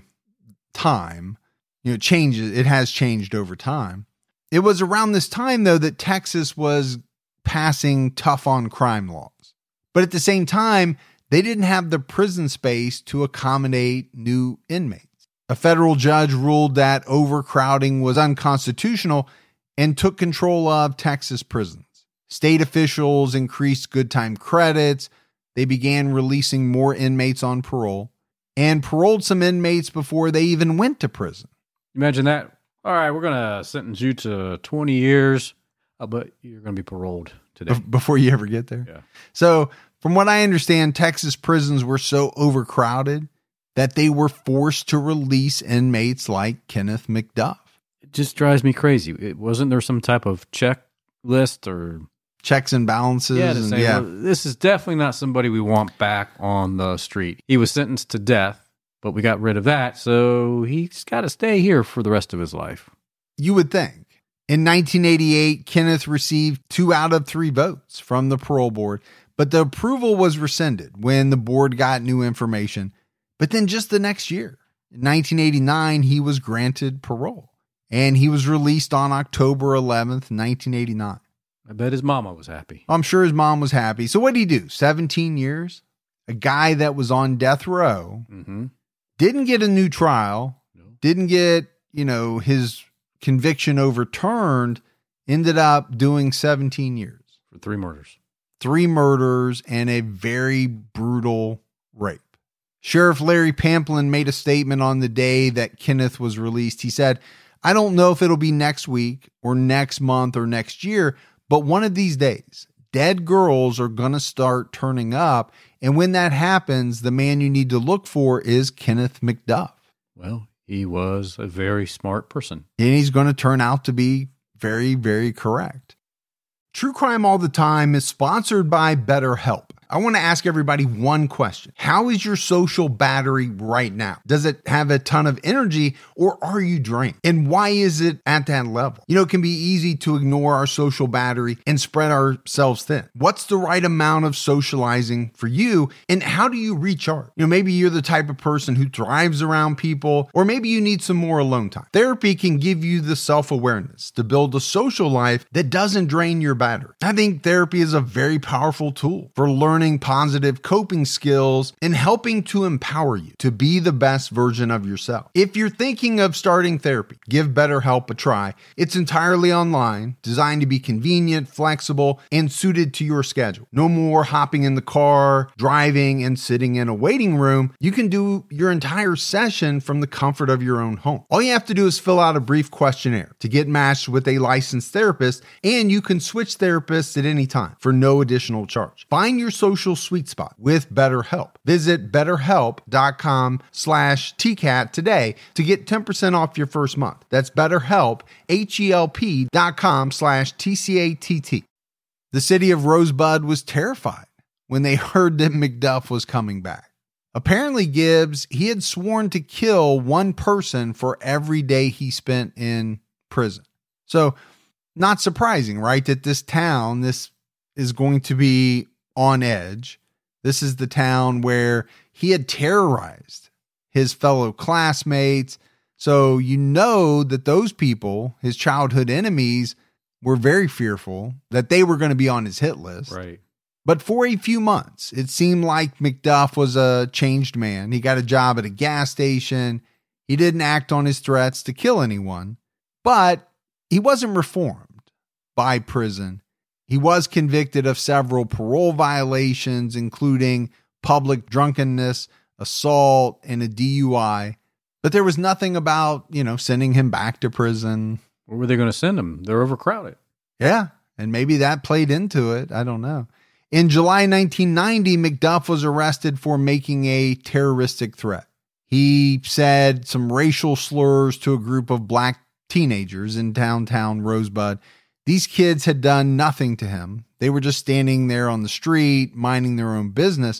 time. You know, it changes. It has changed over time. It was around this time, though, that Texas was passing tough on crime laws. But at the same time, they didn't have the prison space to accommodate new inmates. A federal judge ruled that overcrowding was unconstitutional and took control of Texas prisons. State officials increased good time credits. They began releasing more inmates on parole and paroled some inmates before they even went to prison. Imagine that. All right, we're going to sentence you to twenty years, uh, but you're going to be paroled today. Before you ever get there? Yeah. So, from what I understand, Texas prisons were so overcrowded that they were forced to release inmates like Kenneth McDuff. It just drives me crazy. It, wasn't there some type of checklist or checks and balances? Yeah, to and, say, yeah. Well, this is definitely not somebody we want back on the street. He was sentenced to death, but we got rid of that, so he's got to stay here for the rest of his life. You would think. In nineteen eighty-eight, Kenneth received two out of three votes from the parole board, but the approval was rescinded when the board got new information. But then just the next year, in nineteen eighty-nine, he was granted parole, and he was released on October eleventh, nineteen eighty-nine. I bet his mama was happy. I'm sure his mom was happy. So what did he do? seventeen years? A guy that was on death row, mm-hmm. didn't get a new trial, no. didn't get, you know, his conviction overturned, ended up doing seventeen years. For three murders. Three murders and a very brutal rape. Sheriff Larry Pamplin made a statement on the day that Kenneth was released. He said, I don't know if it'll be next week or next month or next year, but one of these days, dead girls are going to start turning up. And when that happens, the man you need to look for is Kenneth McDuff. Well, he was a very smart person. And he's going to turn out to be very, very correct. True Crime All the Time is sponsored by BetterHelp. I want to ask everybody one question. How is your social battery right now? Does it have a ton of energy or are you drained? And why is it at that level? You know, it can be easy to ignore our social battery and spread ourselves thin. What's the right amount of socializing for you? And how do you recharge? You know, maybe you're the type of person who thrives around people, or maybe you need some more alone time. Therapy can give you the self-awareness to build a social life that doesn't drain your battery. I think therapy is a very powerful tool for learning Learning positive coping skills and helping to empower you to be the best version of yourself. If you're thinking of starting therapy, give BetterHelp a try. It's entirely online, designed to be convenient, flexible, and suited to your schedule. No more hopping in the car, driving, and sitting in a waiting room. You can do your entire session from the comfort of your own home. All you have to do is fill out a brief questionnaire to get matched with a licensed therapist, and you can switch therapists at any time for no additional charge. Find your social sweet spot with BetterHelp. Visit betterhelp.com slash TCAT today to get ten percent off your first month. That's BetterHelp, H-E-L-P dot com slash T-C-A-T-T. The city of Rosebud was terrified when they heard that McDuff was coming back. Apparently, Gibbs, he had sworn to kill one person for every day he spent in prison. So, not surprising, right, that this town, this is going to be on edge. This is the town where he had terrorized his fellow classmates. So you know that those people, his childhood enemies, were very fearful that they were going to be on his hit list. Right. But for a few months, it seemed like McDuff was a changed man. He got a job at a gas station. He didn't act on his threats to kill anyone, but he wasn't reformed by prison. He was convicted of several parole violations, including public drunkenness, assault, and a D U I. But there was nothing about, you know, sending him back to prison. Where were they going to send him? They're overcrowded. Yeah, and maybe that played into it. I don't know. In July nineteen ninety, McDuff was arrested for making a terroristic threat. He said some racial slurs to a group of black teenagers in downtown Rosebud. These kids had done nothing to him. They were just standing there on the street, minding their own business.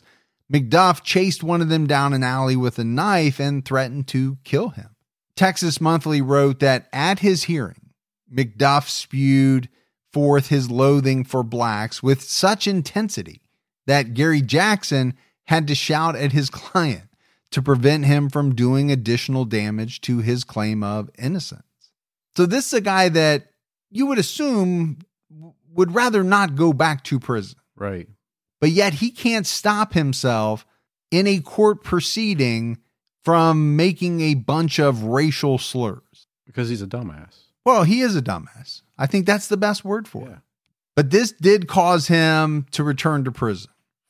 McDuff chased one of them down an alley with a knife and threatened to kill him. Texas Monthly wrote that at his hearing, McDuff spewed forth his loathing for blacks with such intensity that Gary Jackson had to shout at his client to prevent him from doing additional damage to his claim of innocence. So this is a guy that you would assume would rather not go back to prison. Right. But yet he can't stop himself in a court proceeding from making a bunch of racial slurs. Because he's a dumbass. Well, he is a dumbass. I think that's the best word for Yeah. it. But this did cause him to return to prison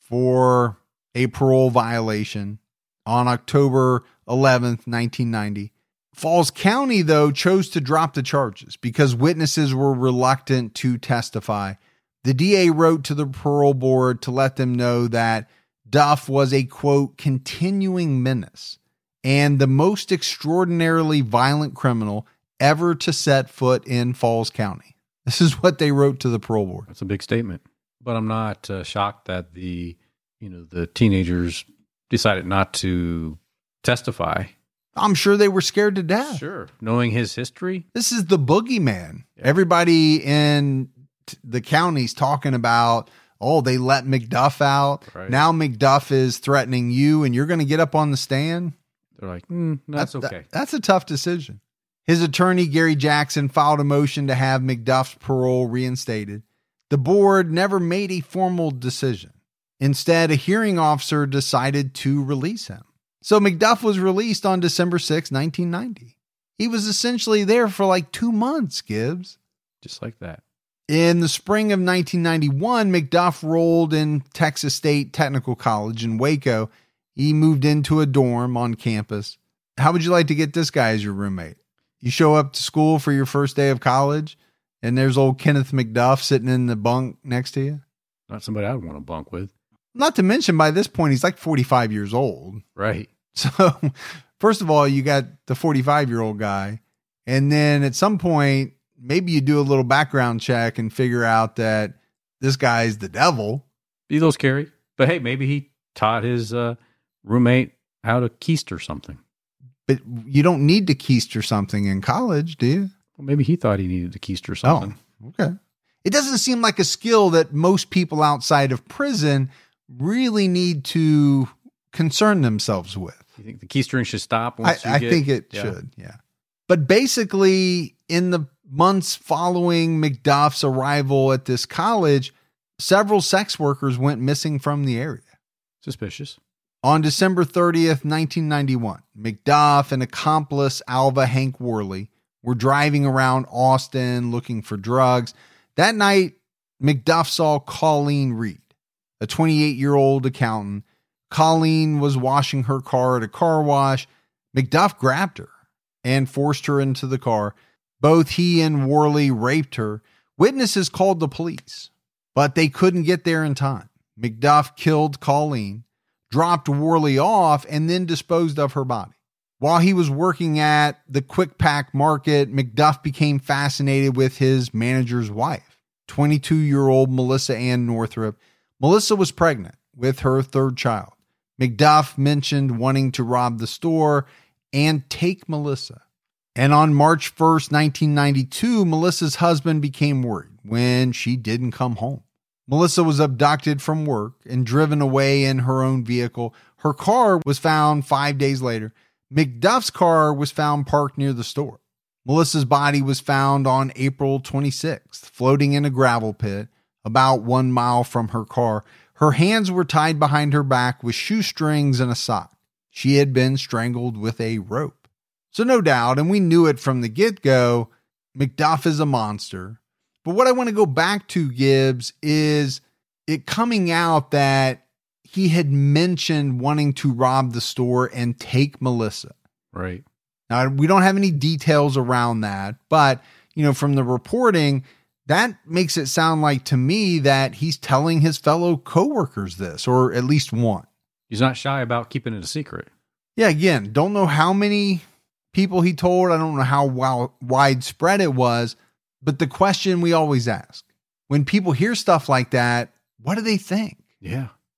for a parole violation on October eleventh, nineteen ninety. Falls County, though, chose to drop the charges because witnesses were reluctant to testify. The D A wrote to the parole board to let them know that Duff was a, quote, continuing menace and the most extraordinarily violent criminal ever to set foot in Falls County. This is what they wrote to the parole board. That's a big statement. But I'm not uh, shocked that the, you know, the teenagers decided not to testify. I'm sure they were scared to death. Sure. Knowing his history. This is the boogeyman. Yeah. Everybody in t- the county's talking about, oh, they let McDuff out. Right. Now McDuff is threatening you and you're going to get up on the stand. They're like, mm, that's That- okay. that- that's a tough decision. His attorney, Gary Jackson, filed a motion to have McDuff's parole reinstated. The board never made a formal decision. Instead, a hearing officer decided to release him. So McDuff was released on December sixth, nineteen ninety. He was essentially there for like two months, Gibbs. Just like that. In the spring of nineteen ninety-one, McDuff rolled in Texas State Technical College in Waco. He moved into a dorm on campus. How would you like to get this guy as your roommate? You show up to school for your first day of college, and there's old Kenneth McDuff sitting in the bunk next to you. Not somebody I'd want to bunk with. Not to mention, by this point, he's like forty-five years old. Right. So, first of all, you got the forty-five-year-old guy. And then at some point, maybe you do a little background check and figure out that this guy's the devil. Be a little scary. But hey, maybe he taught his uh, roommate how to keister something. But you don't need to keister something in college, do you? Well, maybe he thought he needed to keister something. Oh, okay. It doesn't seem like a skill that most people outside of prison really need to concern themselves with. You think the keystering should stop I, once you I get... think it yeah. should, yeah. But basically, in the months following McDuff's arrival at this college, several sex workers went missing from the area. Suspicious. On December thirtieth, nineteen ninety-one, McDuff and accomplice Alva Hank Worley were driving around Austin looking for drugs. That night, McDuff saw Colleen Reed, a twenty-eight-year-old accountant. Colleen was washing her car at a car wash. McDuff grabbed her and forced her into the car. Both he and Worley raped her. Witnesses called the police, but they couldn't get there in time. McDuff killed Colleen, dropped Worley off, and then disposed of her body. While he was working at the Quick Pack Market, McDuff became fascinated with his manager's wife, twenty-two-year-old Melissa Ann Northrup. Melissa was pregnant with her third child. McDuff mentioned wanting to rob the store and take Melissa. And on March first, nineteen ninety-two, Melissa's husband became worried when she didn't come home. Melissa was abducted from work and driven away in her own vehicle. Her car was found five days later. McDuff's car was found parked near the store. Melissa's body was found on April twenty-sixth, floating in a gravel pit about one mile from her car. Her hands were tied behind her back with shoestrings and a sock. She had been strangled with a rope. So no doubt, and we knew it from the get-go, McDuff is a monster. But what I want to go back to, Gibbs, is it coming out that he had mentioned wanting to rob the store and take Melissa. Right. Now, we don't have any details around that, but, you know, from the reporting, that makes it sound like to me that he's telling his fellow coworkers this, or at least one. He's not shy about keeping it a secret. Yeah, again, don't know how many people he told. I don't know how well, widespread it was. But the question we always ask, when people hear stuff like that, what do they think? Yeah.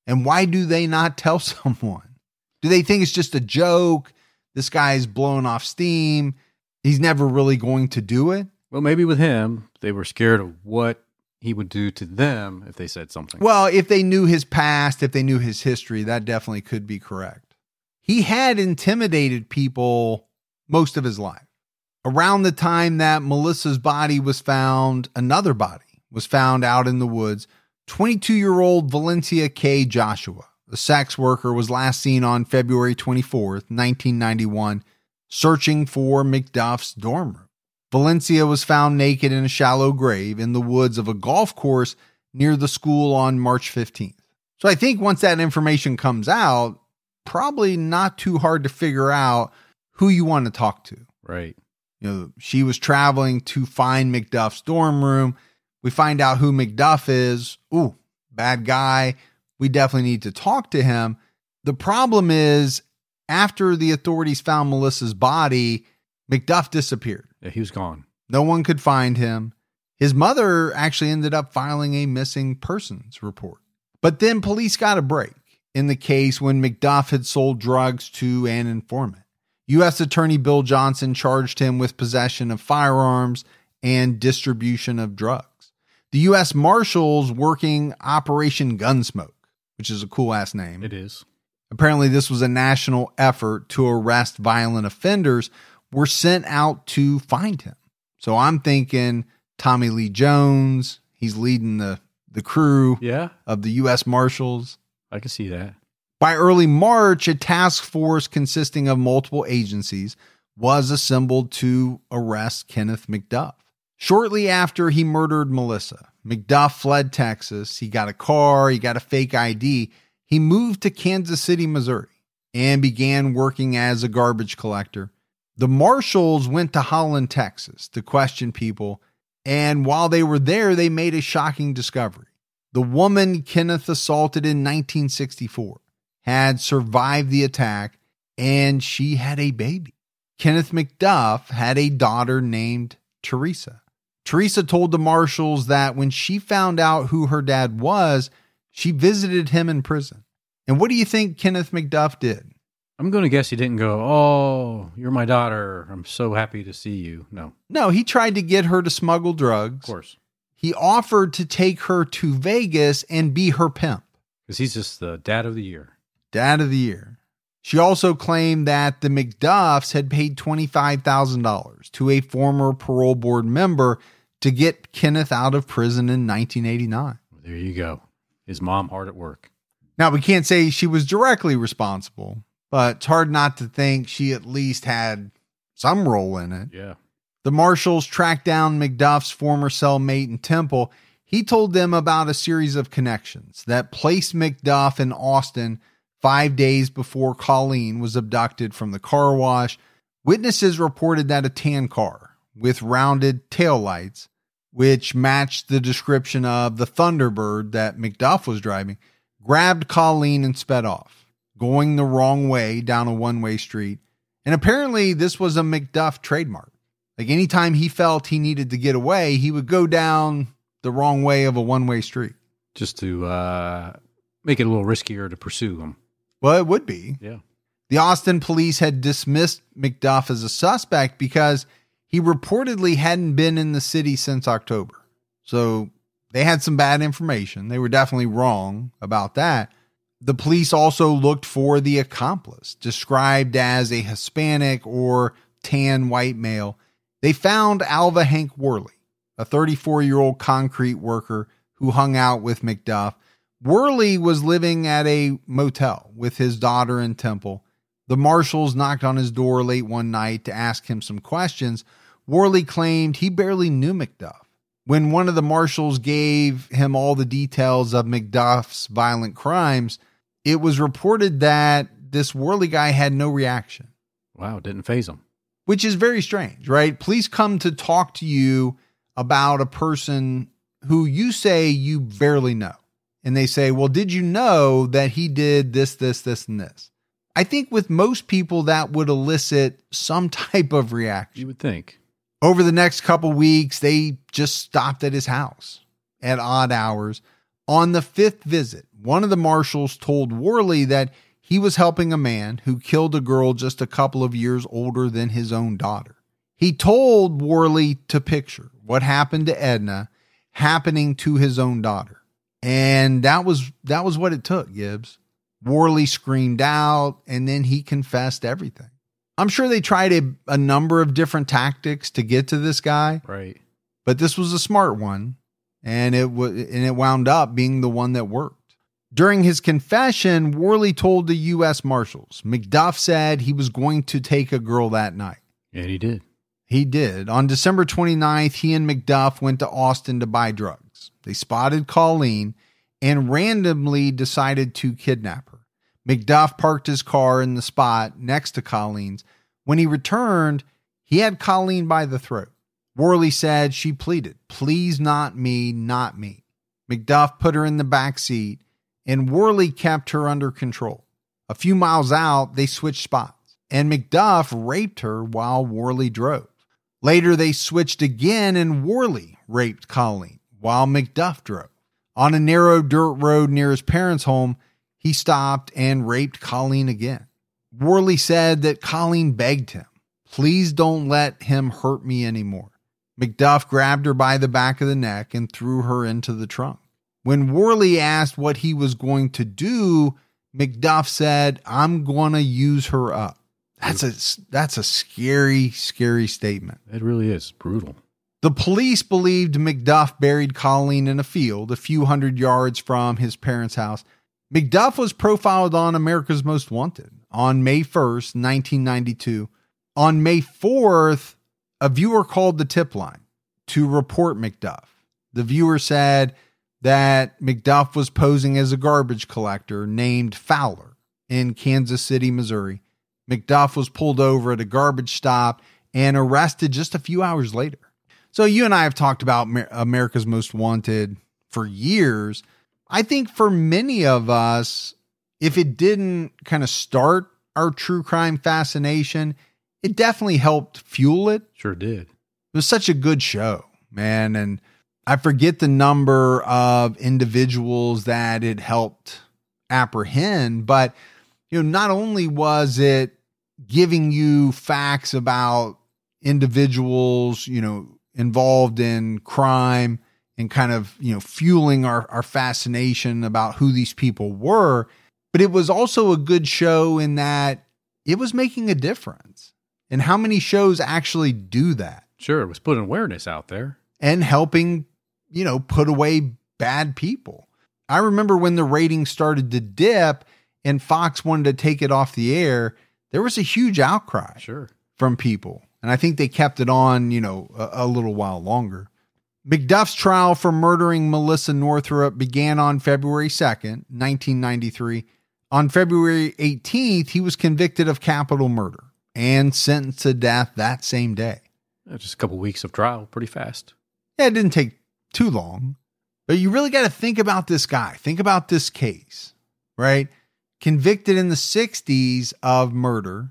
And why do they not tell someone? Do they think it's just a joke? This guy's blowing off steam. He's never really going to do it. Well, maybe with him, they were scared of what he would do to them if they said something. Well, if they knew his past, if they knew his history, that definitely could be correct. He had intimidated people most of his life. Around the time that Melissa's body was found, another body was found out in the woods. twenty-two-year-old Valencia K. Joshua, the sex worker, was last seen on February twenty-fourth, nineteen ninety-one, searching for McDuff's dorm room. Valencia was found naked in a shallow grave in the woods of a golf course near the school on March fifteenth. So I think once that information comes out, probably not too hard to figure out who you want to talk to. Right. You know, she was traveling to find McDuff's dorm room. We find out who McDuff is. Ooh, bad guy. We definitely need to talk to him. The problem is, after the authorities found Melissa's body, McDuff disappeared. Yeah, he was gone. No one could find him. His mother actually ended up filing a missing persons report. But then police got a break in the case when McDuff had sold drugs to an informant. U S Attorney Bill Johnson charged him with possession of firearms and distribution of drugs. The U S Marshals working Operation Gunsmoke, which is a cool ass name. It is. Apparently this was a national effort to arrest violent offenders, were sent out to find him. So I'm thinking Tommy Lee Jones, he's leading the, the crew yeah. of the U S Marshals. I can see that. By early March, a task force consisting of multiple agencies was assembled to arrest Kenneth McDuff. Shortly after he murdered Melissa, McDuff fled Texas. He got a car, he got a fake I D. He moved to Kansas City, Missouri, and began working as a garbage collector. The Marshals went to Holland, Texas to question people, and while they were there, they made a shocking discovery. The woman Kenneth assaulted in nineteen sixty-four had survived the attack, and she had a baby. Kenneth McDuff had a daughter named Teresa. Teresa told the Marshals that when she found out who her dad was, she visited him in prison. And what do you think Kenneth McDuff did? I'm going to guess he didn't go, "Oh, you're my daughter. I'm so happy to see you." No. No, he tried to get her to smuggle drugs. Of course. He offered to take her to Vegas and be her pimp. Because he's just the dad of the year. Dad of the year. She also claimed that the McDuffs had paid twenty-five thousand dollars to a former parole board member to get Kenneth out of prison in nineteen eighty-nine. There you go. His mom hard at work. Now, we can't say she was directly responsible, but it's hard not to think she at least had some role in it. Yeah. The Marshals tracked down McDuff's former cellmate in Temple. He told them about a series of connections that placed McDuff in Austin five days before Colleen was abducted from the car wash. Witnesses reported that a tan car with rounded taillights, which matched the description of the Thunderbird that McDuff was driving, grabbed Colleen and sped off, going the wrong way down a one-way street. And apparently this was a McDuff trademark. Like anytime he felt he needed to get away, he would go down the wrong way of a one-way street. Just to uh, make it a little riskier to pursue him. Well, it would be. Yeah. The Austin police had dismissed McDuff as a suspect because he reportedly hadn't been in the city since October. So they had some bad information. They were definitely wrong about that. The police also looked for the accomplice, described as a Hispanic or tan white male. They found Alva Hank Worley, a thirty-four-year-old concrete worker who hung out with McDuff. Worley was living at a motel with his daughter in Temple. The Marshals knocked on his door late one night to ask him some questions. Worley claimed he barely knew McDuff. When one of the Marshals gave him all the details of McDuff's violent crimes, it was reported that this Worley guy had no reaction. Wow, didn't faze him. Which is very strange, right? Police come to talk to you about a person who you say you barely know. And they say, well, did you know that he did this, this, this, and this? I think with most people that would elicit some type of reaction. You would think. Over the next couple weeks, they just stopped at his house at odd hours. On the fifth visit, one of the marshals told Worley that he was helping a man who killed a girl just a couple of years older than his own daughter. He told Worley to picture what happened to Edna happening to his own daughter. And that was that was what it took, Gibbs. Worley screamed out, and then he confessed everything. I'm sure they tried a, a number of different tactics to get to this guy. Right. But this was a smart one, and it w- and it wound up being the one that worked. During his confession, Worley told the U S Marshals McDuff said he was going to take a girl that night. And he did. He did. On December twenty-ninth, he and McDuff went to Austin to buy drugs. They spotted Colleen and randomly decided to kidnap her. McDuff parked his car in the spot next to Colleen's. When he returned, he had Colleen by the throat. Worley said she pleaded, "Please, not me, not me." McDuff put her in the back seat, and Worley kept her under control. A few miles out, they switched spots, and McDuff raped her while Worley drove. Later, they switched again, and Worley raped Colleen while McDuff drove. On a narrow dirt road near his parents' home, he stopped and raped Colleen again. Worley said that Colleen begged him, "Please don't let him hurt me anymore." McDuff grabbed her by the back of the neck and threw her into the trunk. When Worley asked what he was going to do, McDuff said, "I'm going to use her up." That's a, that's a scary, scary statement. It really is brutal. The police believed McDuff buried Colleen in a field a few hundred yards from his parents' house. McDuff was profiled on America's Most Wanted on May first, nineteen ninety-two. On May fourth, a viewer called the tip line to report McDuff. The viewer said that McDuff was posing as a garbage collector named Fowler in Kansas City, Missouri. McDuff was pulled over at a garbage stop and arrested just a few hours later. So you and I have talked about America's Most Wanted for years. I think for many of us, if it didn't kind of start our true crime fascination, it definitely helped fuel it. Sure did. It was such a good show, man. And I forget the number of individuals that it helped apprehend, but you know, not only was it giving you facts about individuals, you know, involved in crime and kind of, you know, fueling our, our fascination about who these people were, but it was also a good show in that it was making a difference. And how many shows actually do that? Sure, it was putting awareness out there. And helping, you know, put away bad people. I remember when the ratings started to dip and Fox wanted to take it off the air, there was a huge outcry Sure. from people. And I think they kept it on, you know, a, a little while longer. McDuff's trial for murdering Melissa Northrup began on February second, nineteen ninety-three. On February eighteenth, he was convicted of capital murder and sentenced to death that same day. Just a couple weeks of trial, pretty fast. Yeah, it didn't take too long, but you really got to think about this guy. Think about this case, right? Convicted in the sixties of murder,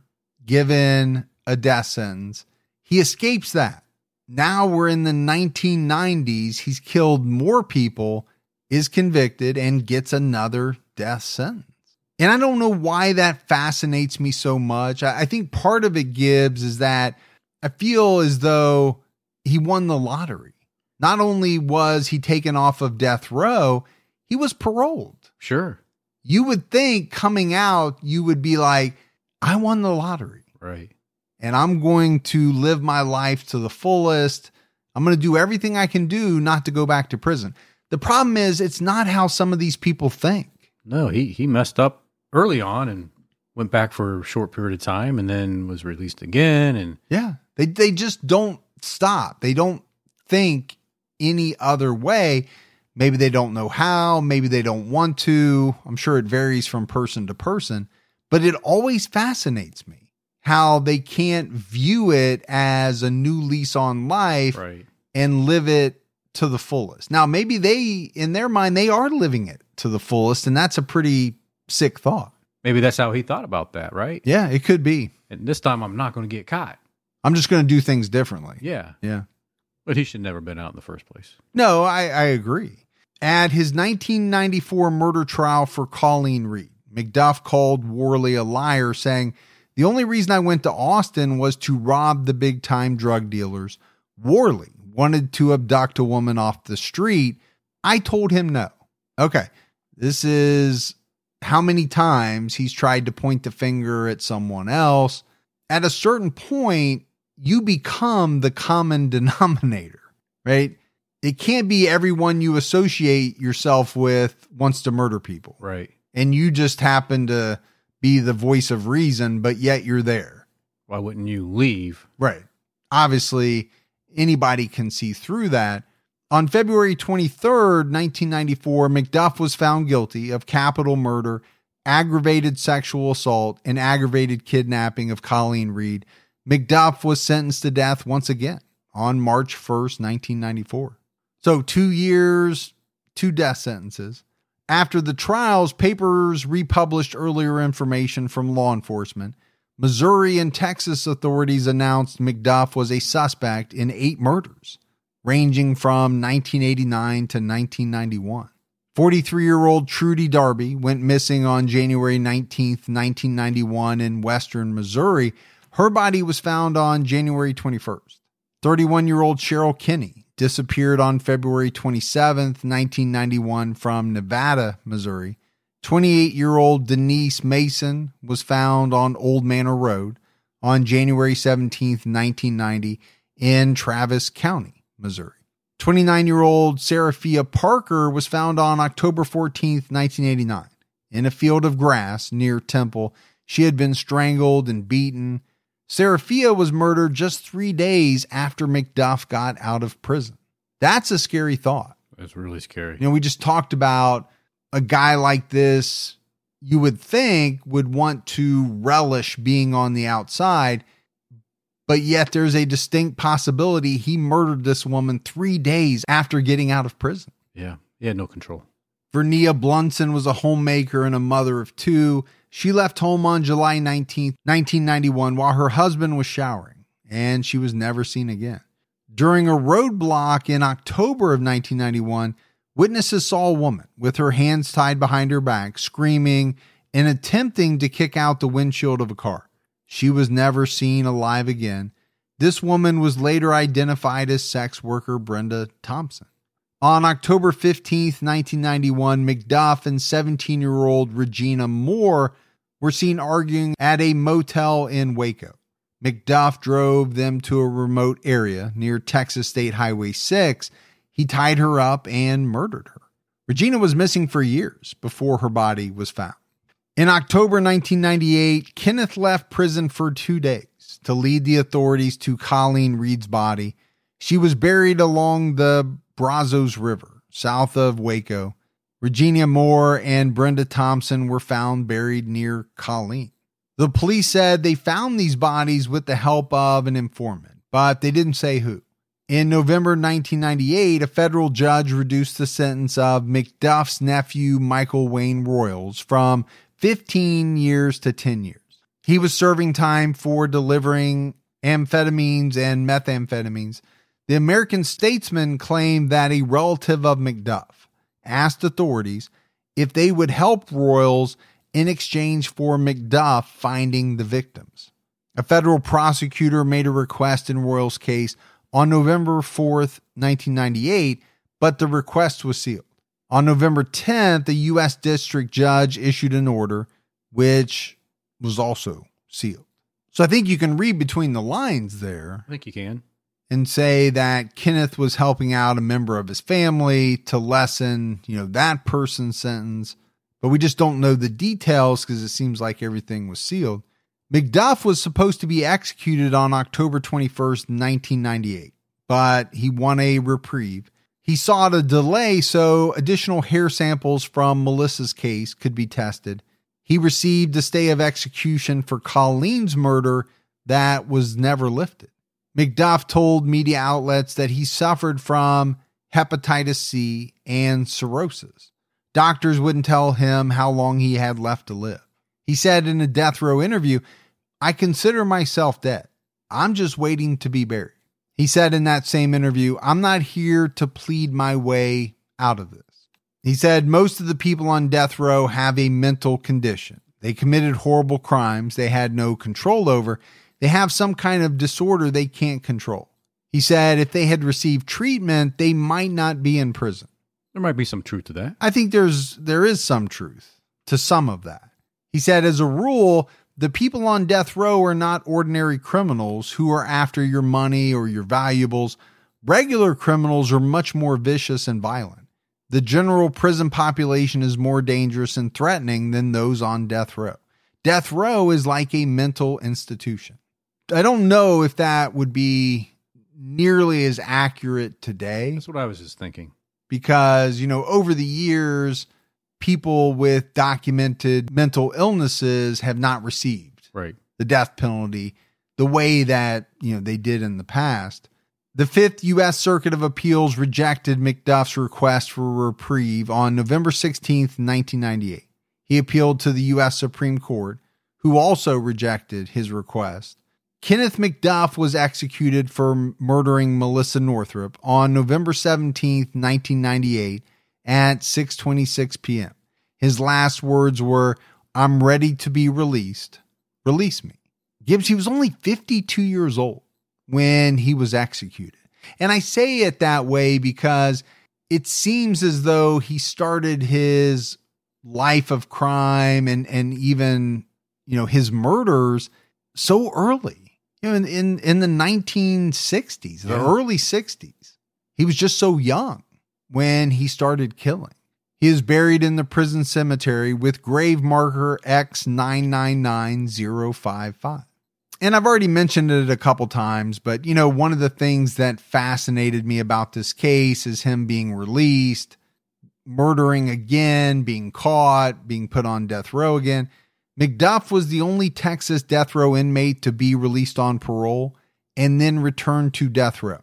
given a death sentence. He escapes that. Now we're in the nineteen nineties. He's killed more people, is convicted, and gets another death sentence. And I don't know why that fascinates me so much. I think part of it, Gibbs, is that I feel as though he won the lottery. Not only was he taken off of death row, he was paroled. Sure. You would think coming out, you would be like, I won the lottery. Right. And I'm going to live my life to the fullest. I'm going to do everything I can do not to go back to prison. The problem is, it's not how some of these people think. No, he, he messed up early on and went back for a short period of time and then was released again. And yeah, they, they just don't stop. They don't think any other way. Maybe they don't know how, maybe they don't want to. I'm sure it varies from person to person, but it always fascinates me how they can't view it as a new lease on life, right, and live it to the fullest. Now, maybe they, in their mind, they are living it to the fullest, and that's a pretty sick thought. Maybe that's how he thought about that, right? Yeah, it could be. And this time I'm not going to get caught. I'm just going to do things differently. Yeah. Yeah. But he should never have been out in the first place. No, I, I agree. At his nineteen ninety-four murder trial for Colleen Reed, McDuff called Worley a liar, saying, "The only reason I went to Austin was to rob the big-time drug dealers. Worley wanted to abduct a woman off the street. I told him no." Okay, this is how many times he's tried to point the finger at someone else. At a certain point, you become the common denominator, right? It can't be everyone you associate yourself with wants to murder people. Right. And you just happen to be the voice of reason, but yet you're there. Why wouldn't you leave? Right. Obviously, anybody can see through that. On February twenty-third, nineteen ninety-four, McDuff was found guilty of capital murder, aggravated sexual assault, and aggravated kidnapping of Colleen Reed. McDuff was sentenced to death once again on March first, nineteen ninety-four. So two years, two death sentences. After the trials, papers republished earlier information from law enforcement. Missouri and Texas authorities announced McDuff was a suspect in eight murders, ranging from nineteen eighty-nine to nineteen ninety-one. forty-three-year-old Trudy Darby went missing on January nineteenth, nineteen ninety-one in western Missouri. Her body was found on January twenty-first. thirty-one-year-old Cheryl Kinney disappeared on February twenty-seventh, nineteen ninety-one from Nevada, Missouri. twenty-eight-year-old Denise Mason was found on Old Manor Road on January seventeenth, nineteen ninety in Travis County, Missouri. twenty-nine-year-old Seraphia Parker was found on October fourteenth, nineteen eighty-nine in a field of grass near Temple. She had been strangled and beaten. Seraphia was murdered just three days after McDuff got out of prison. That's a scary thought. That's really scary. You know, we just talked about a guy like this, you would think would want to relish being on the outside, but yet there's a distinct possibility he murdered this woman three days after getting out of prison. Yeah, he had no control. Vernia Blunson was a homemaker and a mother of two. She left home on July nineteenth, nineteen ninety-one, while her husband was showering, and she was never seen again. During a roadblock in October of nineteen ninety-one, witnesses saw a woman with her hands tied behind her back, screaming and attempting to kick out the windshield of a car. She was never seen alive again. This woman was later identified as sex worker Brenda Thompson. On October fifteenth, nineteen ninety-one, McDuff and seventeen-year-old Regina Moore were seen arguing at a motel in Waco. McDuff drove them to a remote area near Texas State Highway six. He tied her up and murdered her. Regina was missing for years before her body was found. In October nineteen ninety-eight, Kenneth left prison for two days to lead the authorities to Colleen Reed's body. She was buried along the Brazos River, south of Waco. Regina Moore and Brenda Thompson were found buried near Colleen. The police said they found these bodies with the help of an informant, but they didn't say who. In November nineteen ninety-eight, a federal judge reduced the sentence of McDuff's nephew, Michael Wayne Royals, from fifteen years to ten years. He was serving time for delivering amphetamines and methamphetamines. The American Statesman claimed that a relative of McDuff asked authorities if they would help Royals in exchange for McDuff finding the victims. A federal prosecutor made a request in Royals' case on November fourth, nineteen ninety-eight, but the request was sealed. On November tenth, a U S district judge issued an order, which was also sealed. So I think you can read between the lines there. I think you can. And say that Kenneth was helping out a member of his family to lessen, you know, that person's sentence. But we just don't know the details because it seems like everything was sealed. McDuff was supposed to be executed on October twenty-first, nineteen ninety-eight, but he won a reprieve. He sought a delay so additional hair samples from Melissa's case could be tested. He received a stay of execution for Colleen's murder that was never lifted. McDuff told media outlets that he suffered from hepatitis C and cirrhosis. Doctors wouldn't tell him how long he had left to live. He said in a death row interview, "I consider myself dead. I'm just waiting to be buried." He said in that same interview, "I'm not here to plead my way out of this." He said most of the people on death row have a mental condition. They committed horrible crimes they had no control over. They have some kind of disorder they can't control. He said if they had received treatment, they might not be in prison. There might be some truth to that. I think there's there is some truth to some of that. He said, as a rule, the people on death row are not ordinary criminals who are after your money or your valuables. Regular criminals are much more vicious and violent. The general prison population is more dangerous and threatening than those on death row. Death row is like a mental institution. I don't know if that would be nearly as accurate today. That's what I was just thinking. Because, you know, over the years, people with documented mental illnesses have not received right. the death penalty the way that, you know, they did in the past. The Fifth U S Circuit of Appeals rejected McDuff's request for a reprieve on November sixteenth, nineteen ninety-eight. He appealed to the U S Supreme Court, who also rejected his request. Kenneth McDuff was executed for murdering Melissa Northrup on November seventeenth, nineteen ninety-eight at six twenty-six p.m. His last words were, "I'm ready to be released. Release me." Gibbs, he was only fifty-two years old when he was executed. And I say it that way because it seems as though he started his life of crime and, and even, you know, his murders so early, you know, in, in, in the nineteen sixties, the yeah. early sixties. He was just so young when he started killing. He is buried in the prison cemetery with grave marker X nine nine nine zero five five. And I've already mentioned it a couple times, but, you know, one of the things that fascinated me about this case is him being released, murdering again, being caught, being put on death row again. McDuff was the only Texas death row inmate to be released on parole and then returned to death row.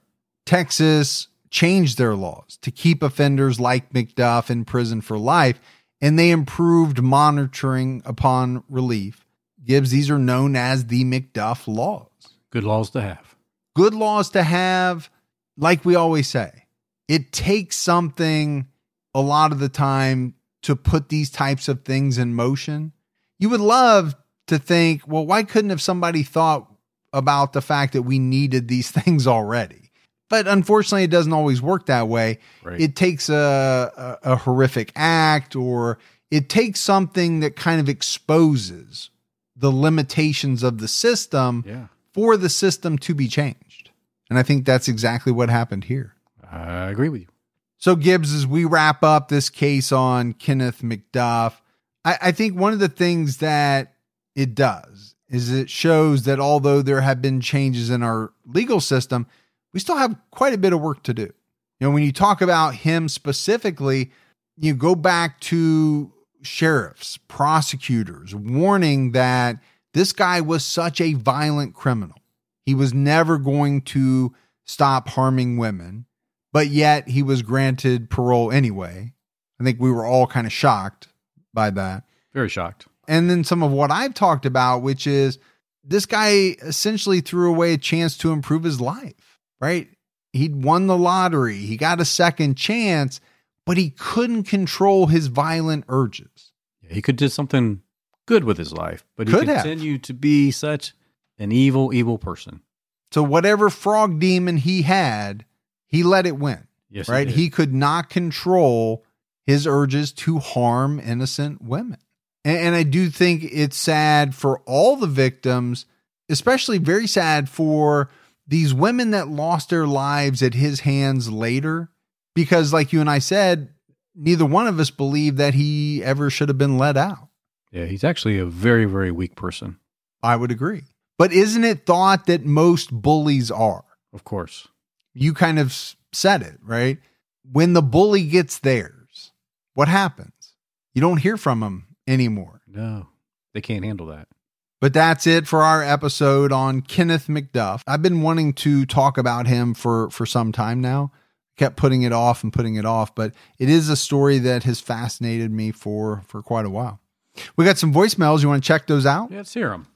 Texas changed their laws to keep offenders like McDuff in prison for life, and they improved monitoring upon relief. Gibbs, these are known as the McDuff laws. Good laws to have. Good laws to have, like we always say. It takes something a lot of the time to put these types of things in motion. You would love to think, well, why couldn't have somebody thought about the fact that we needed these things already? But unfortunately, it doesn't always work that way. Right. It takes a, a, a horrific act, or it takes something that kind of exposes the limitations of the system yeah. for the system to be changed. And I think that's exactly what happened here. I agree with you. So Gibbs, as we wrap up this case on Kenneth McDuff, I, I think one of the things that it does is it shows that although there have been changes in our legal system, we still have quite a bit of work to do. You know, when you talk about him specifically, you go back to sheriffs, prosecutors warning that this guy was such a violent criminal. He was never going to stop harming women, but yet he was granted parole anyway. I think we were all kind of shocked by that. Very shocked. And then some of what I've talked about, which is this guy essentially threw away a chance to improve his life, right? He'd won the lottery. He got a second chance, but he couldn't control his violent urges. Yeah, he could do something good with his life, but he could continued have. to be such an evil, evil person. So whatever frog demon he had, he let it win. Yes, right? He, he could not control his urges to harm innocent women. And, and I do think it's sad for all the victims, especially very sad for these women that lost their lives at his hands later. Because like you and I said, neither one of us believe that he ever should have been let out. Yeah, he's actually a very, very weak person. I would agree. But isn't it thought that most bullies are? Of course. You kind of said it, right? When the bully gets theirs, what happens? You don't hear from them anymore. No, they can't handle that. But that's it for our episode on Kenneth McDuff. I've been wanting to talk about him for, for some time now. Kept putting it off and putting it off, but it is a story that has fascinated me for, for quite a while. We got some voicemails. You want to check those out? Yeah, let's hear them.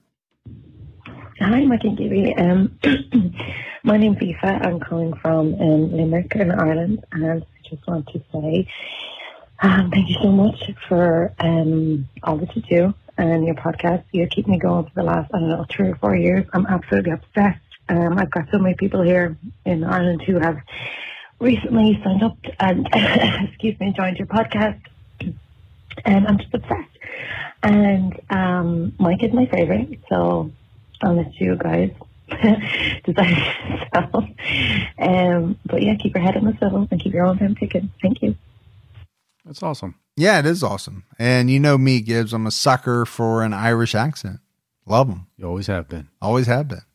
Hi, Mike and Gibby. Um, my name's Aoife. I'm calling from um, Limerick in Ireland, and I just want to say Um, thank you so much for um, all that you do and your podcast. You keep me going for the last, I don't know, three or four years. I'm absolutely obsessed. Um, I've got so many people here in Ireland who have recently signed up and, excuse me, joined your podcast. And I'm just obsessed. And um, Mike is my favorite, so I'll let you guys decide yourself. Um, but yeah, keep your head on the swivel and keep your own time ticking. Thank you. That's awesome. Yeah, it is awesome. And you know me, Gibbs, I'm a sucker for an Irish accent. Love them. You always have been. Always have been.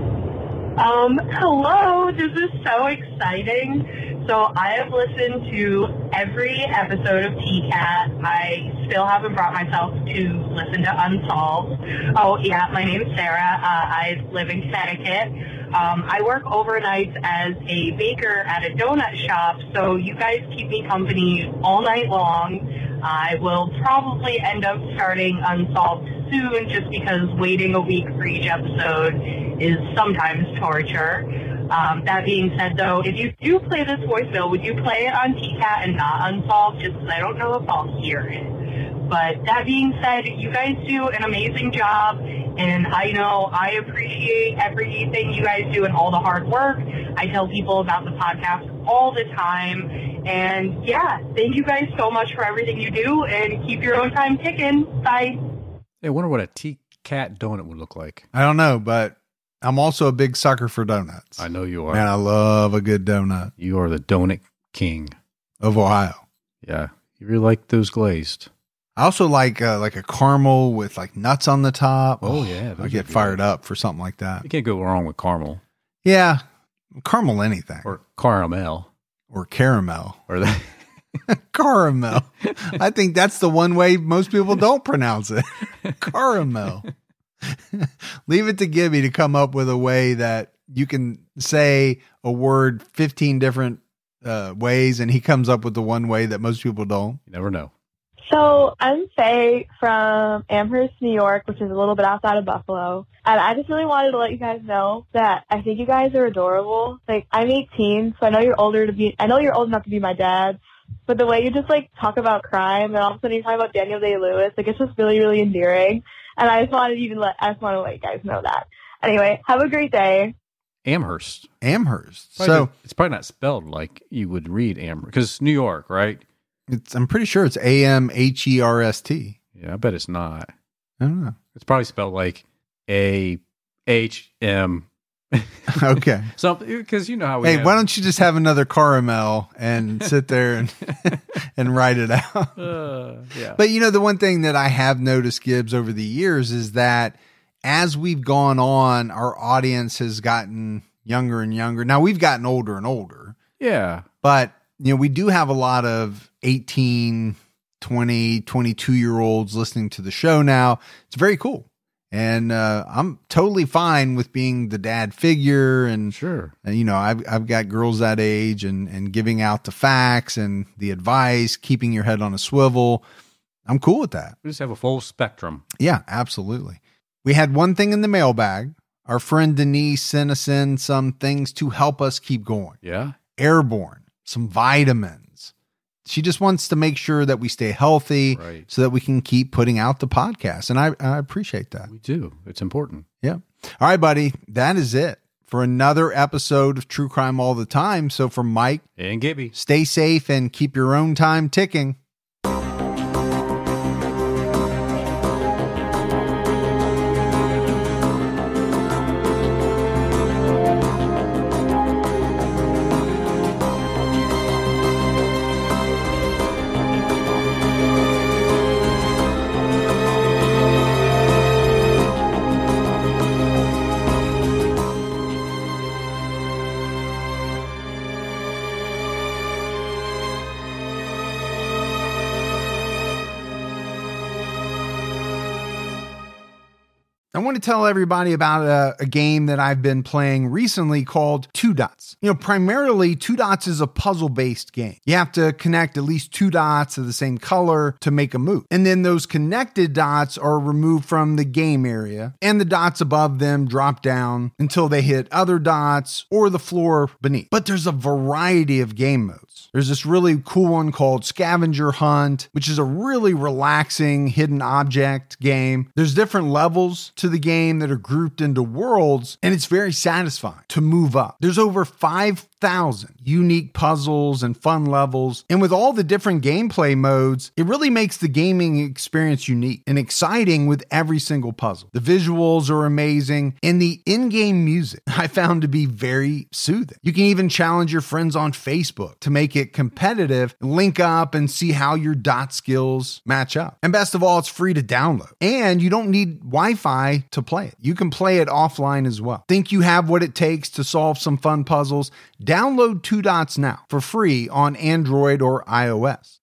Um, hello, this is so exciting. So I have listened to every episode of T CAT. I still haven't brought myself to listen to Unsolved. Oh, yeah, my name is Sarah. Uh, I live in Connecticut. Um, I work overnights as a baker at a donut shop, so you guys keep me company all night long. I will probably end up starting Unsolved soon just because waiting a week for each episode is sometimes torture. Um, that being said, though, if you do play this voicemail, would you play it on T CAT and not Unsolved? Just because I don't know if I'll hear it. But that being said, you guys do an amazing job, and I know I appreciate everything you guys do and all the hard work. I tell people about the podcast all the time. And yeah, thank you guys so much for everything you do, and keep your own time ticking. Bye. Hey, I wonder what a T CAT donut would look like. I don't know, but I'm also a big sucker for donuts. I know you are. Man, I love a good donut. You are the donut king of Ohio. Yeah, you really like those glazed. I also like uh, like a caramel with like nuts on the top. Oh, yeah. I get fired up for something like that. You can't go wrong with caramel. Yeah. Caramel anything. Or caramel. Or caramel. Or that. Caramel. I think that's the one way most people don't pronounce it. Caramel. Leave it to Gibby to come up with a way that you can say a word fifteen different uh, ways, and he comes up with the one way that most people don't. You never know. So I'm Faye from Amherst, New York, which is a little bit outside of Buffalo. And I just really wanted to let you guys know that I think you guys are adorable. Like, I'm eighteen, so I know you're older to be, I know you're old enough to be my dad. But the way you just, like, talk about crime, and all of a sudden you talk about Daniel Day-Lewis, like, it's just really, really endearing. And I just wanted you to let, I just want to let you guys know that. Anyway, have a great day. Amherst. Amherst. Probably so not, it's probably not spelled like you would read Amherst, because New York, right? It's, I'm pretty sure it's A M H E R S T. Yeah, I bet it's not. I don't know. It's probably spelled like A H M. Okay. Something, because you know how we Hey, have. why don't you just have another caramel and sit there and and write it out? Uh, yeah. But you know, the one thing that I have noticed, Gibbs, over the years is that as we've gone on, our audience has gotten younger and younger. Now, we've gotten older and older. Yeah. But, you know, we do have a lot of eighteen, twenty, twenty-two year olds listening to the show now. It's very cool. And uh, I'm totally fine with being the dad figure. And, sure. and you know, I've, I've got girls that age and, and giving out the facts and the advice, keeping your head on a swivel. I'm cool with that. We just have a full spectrum. Yeah, absolutely. We had one thing in the mailbag. Our friend Denise sent us in some things to help us keep going. Yeah. Airborne, some vitamins. She just wants to make sure that we stay healthy, right, so that we can keep putting out the podcast. And I, I appreciate that. We do. It's important. Yeah. All right, buddy. That is it for another episode of True Crime All the Time. So for Mike and Gibby, stay safe and keep your own time ticking. I want to tell everybody about a, a game that I've been playing recently called Two Dots. You know, primarily Two Dots is a puzzle-based game. You have to connect at least two dots of the same color to make a move. And then those connected dots are removed from the game area, and the dots above them drop down until they hit other dots or the floor beneath. But there's a variety of game modes. modes. There's this really cool one called Scavenger Hunt, which is a really relaxing hidden object game. There's different levels to the game that are grouped into worlds, and it's very satisfying to move up. There's over five thousand unique puzzles and fun levels, and with all the different gameplay modes, it really makes the gaming experience unique and exciting with every single puzzle. The visuals are amazing, and the in-game music I found to be very soothing. You can even challenge your friends on Facebook to make it competitive, link up and see how your dot skills match up. And best of all, it's free to download, and you don't need Wi-Fi to play it. You can play it offline as well. Think you have what it takes to solve some fun puzzles? Download Two Dots now for free on Android or iOS.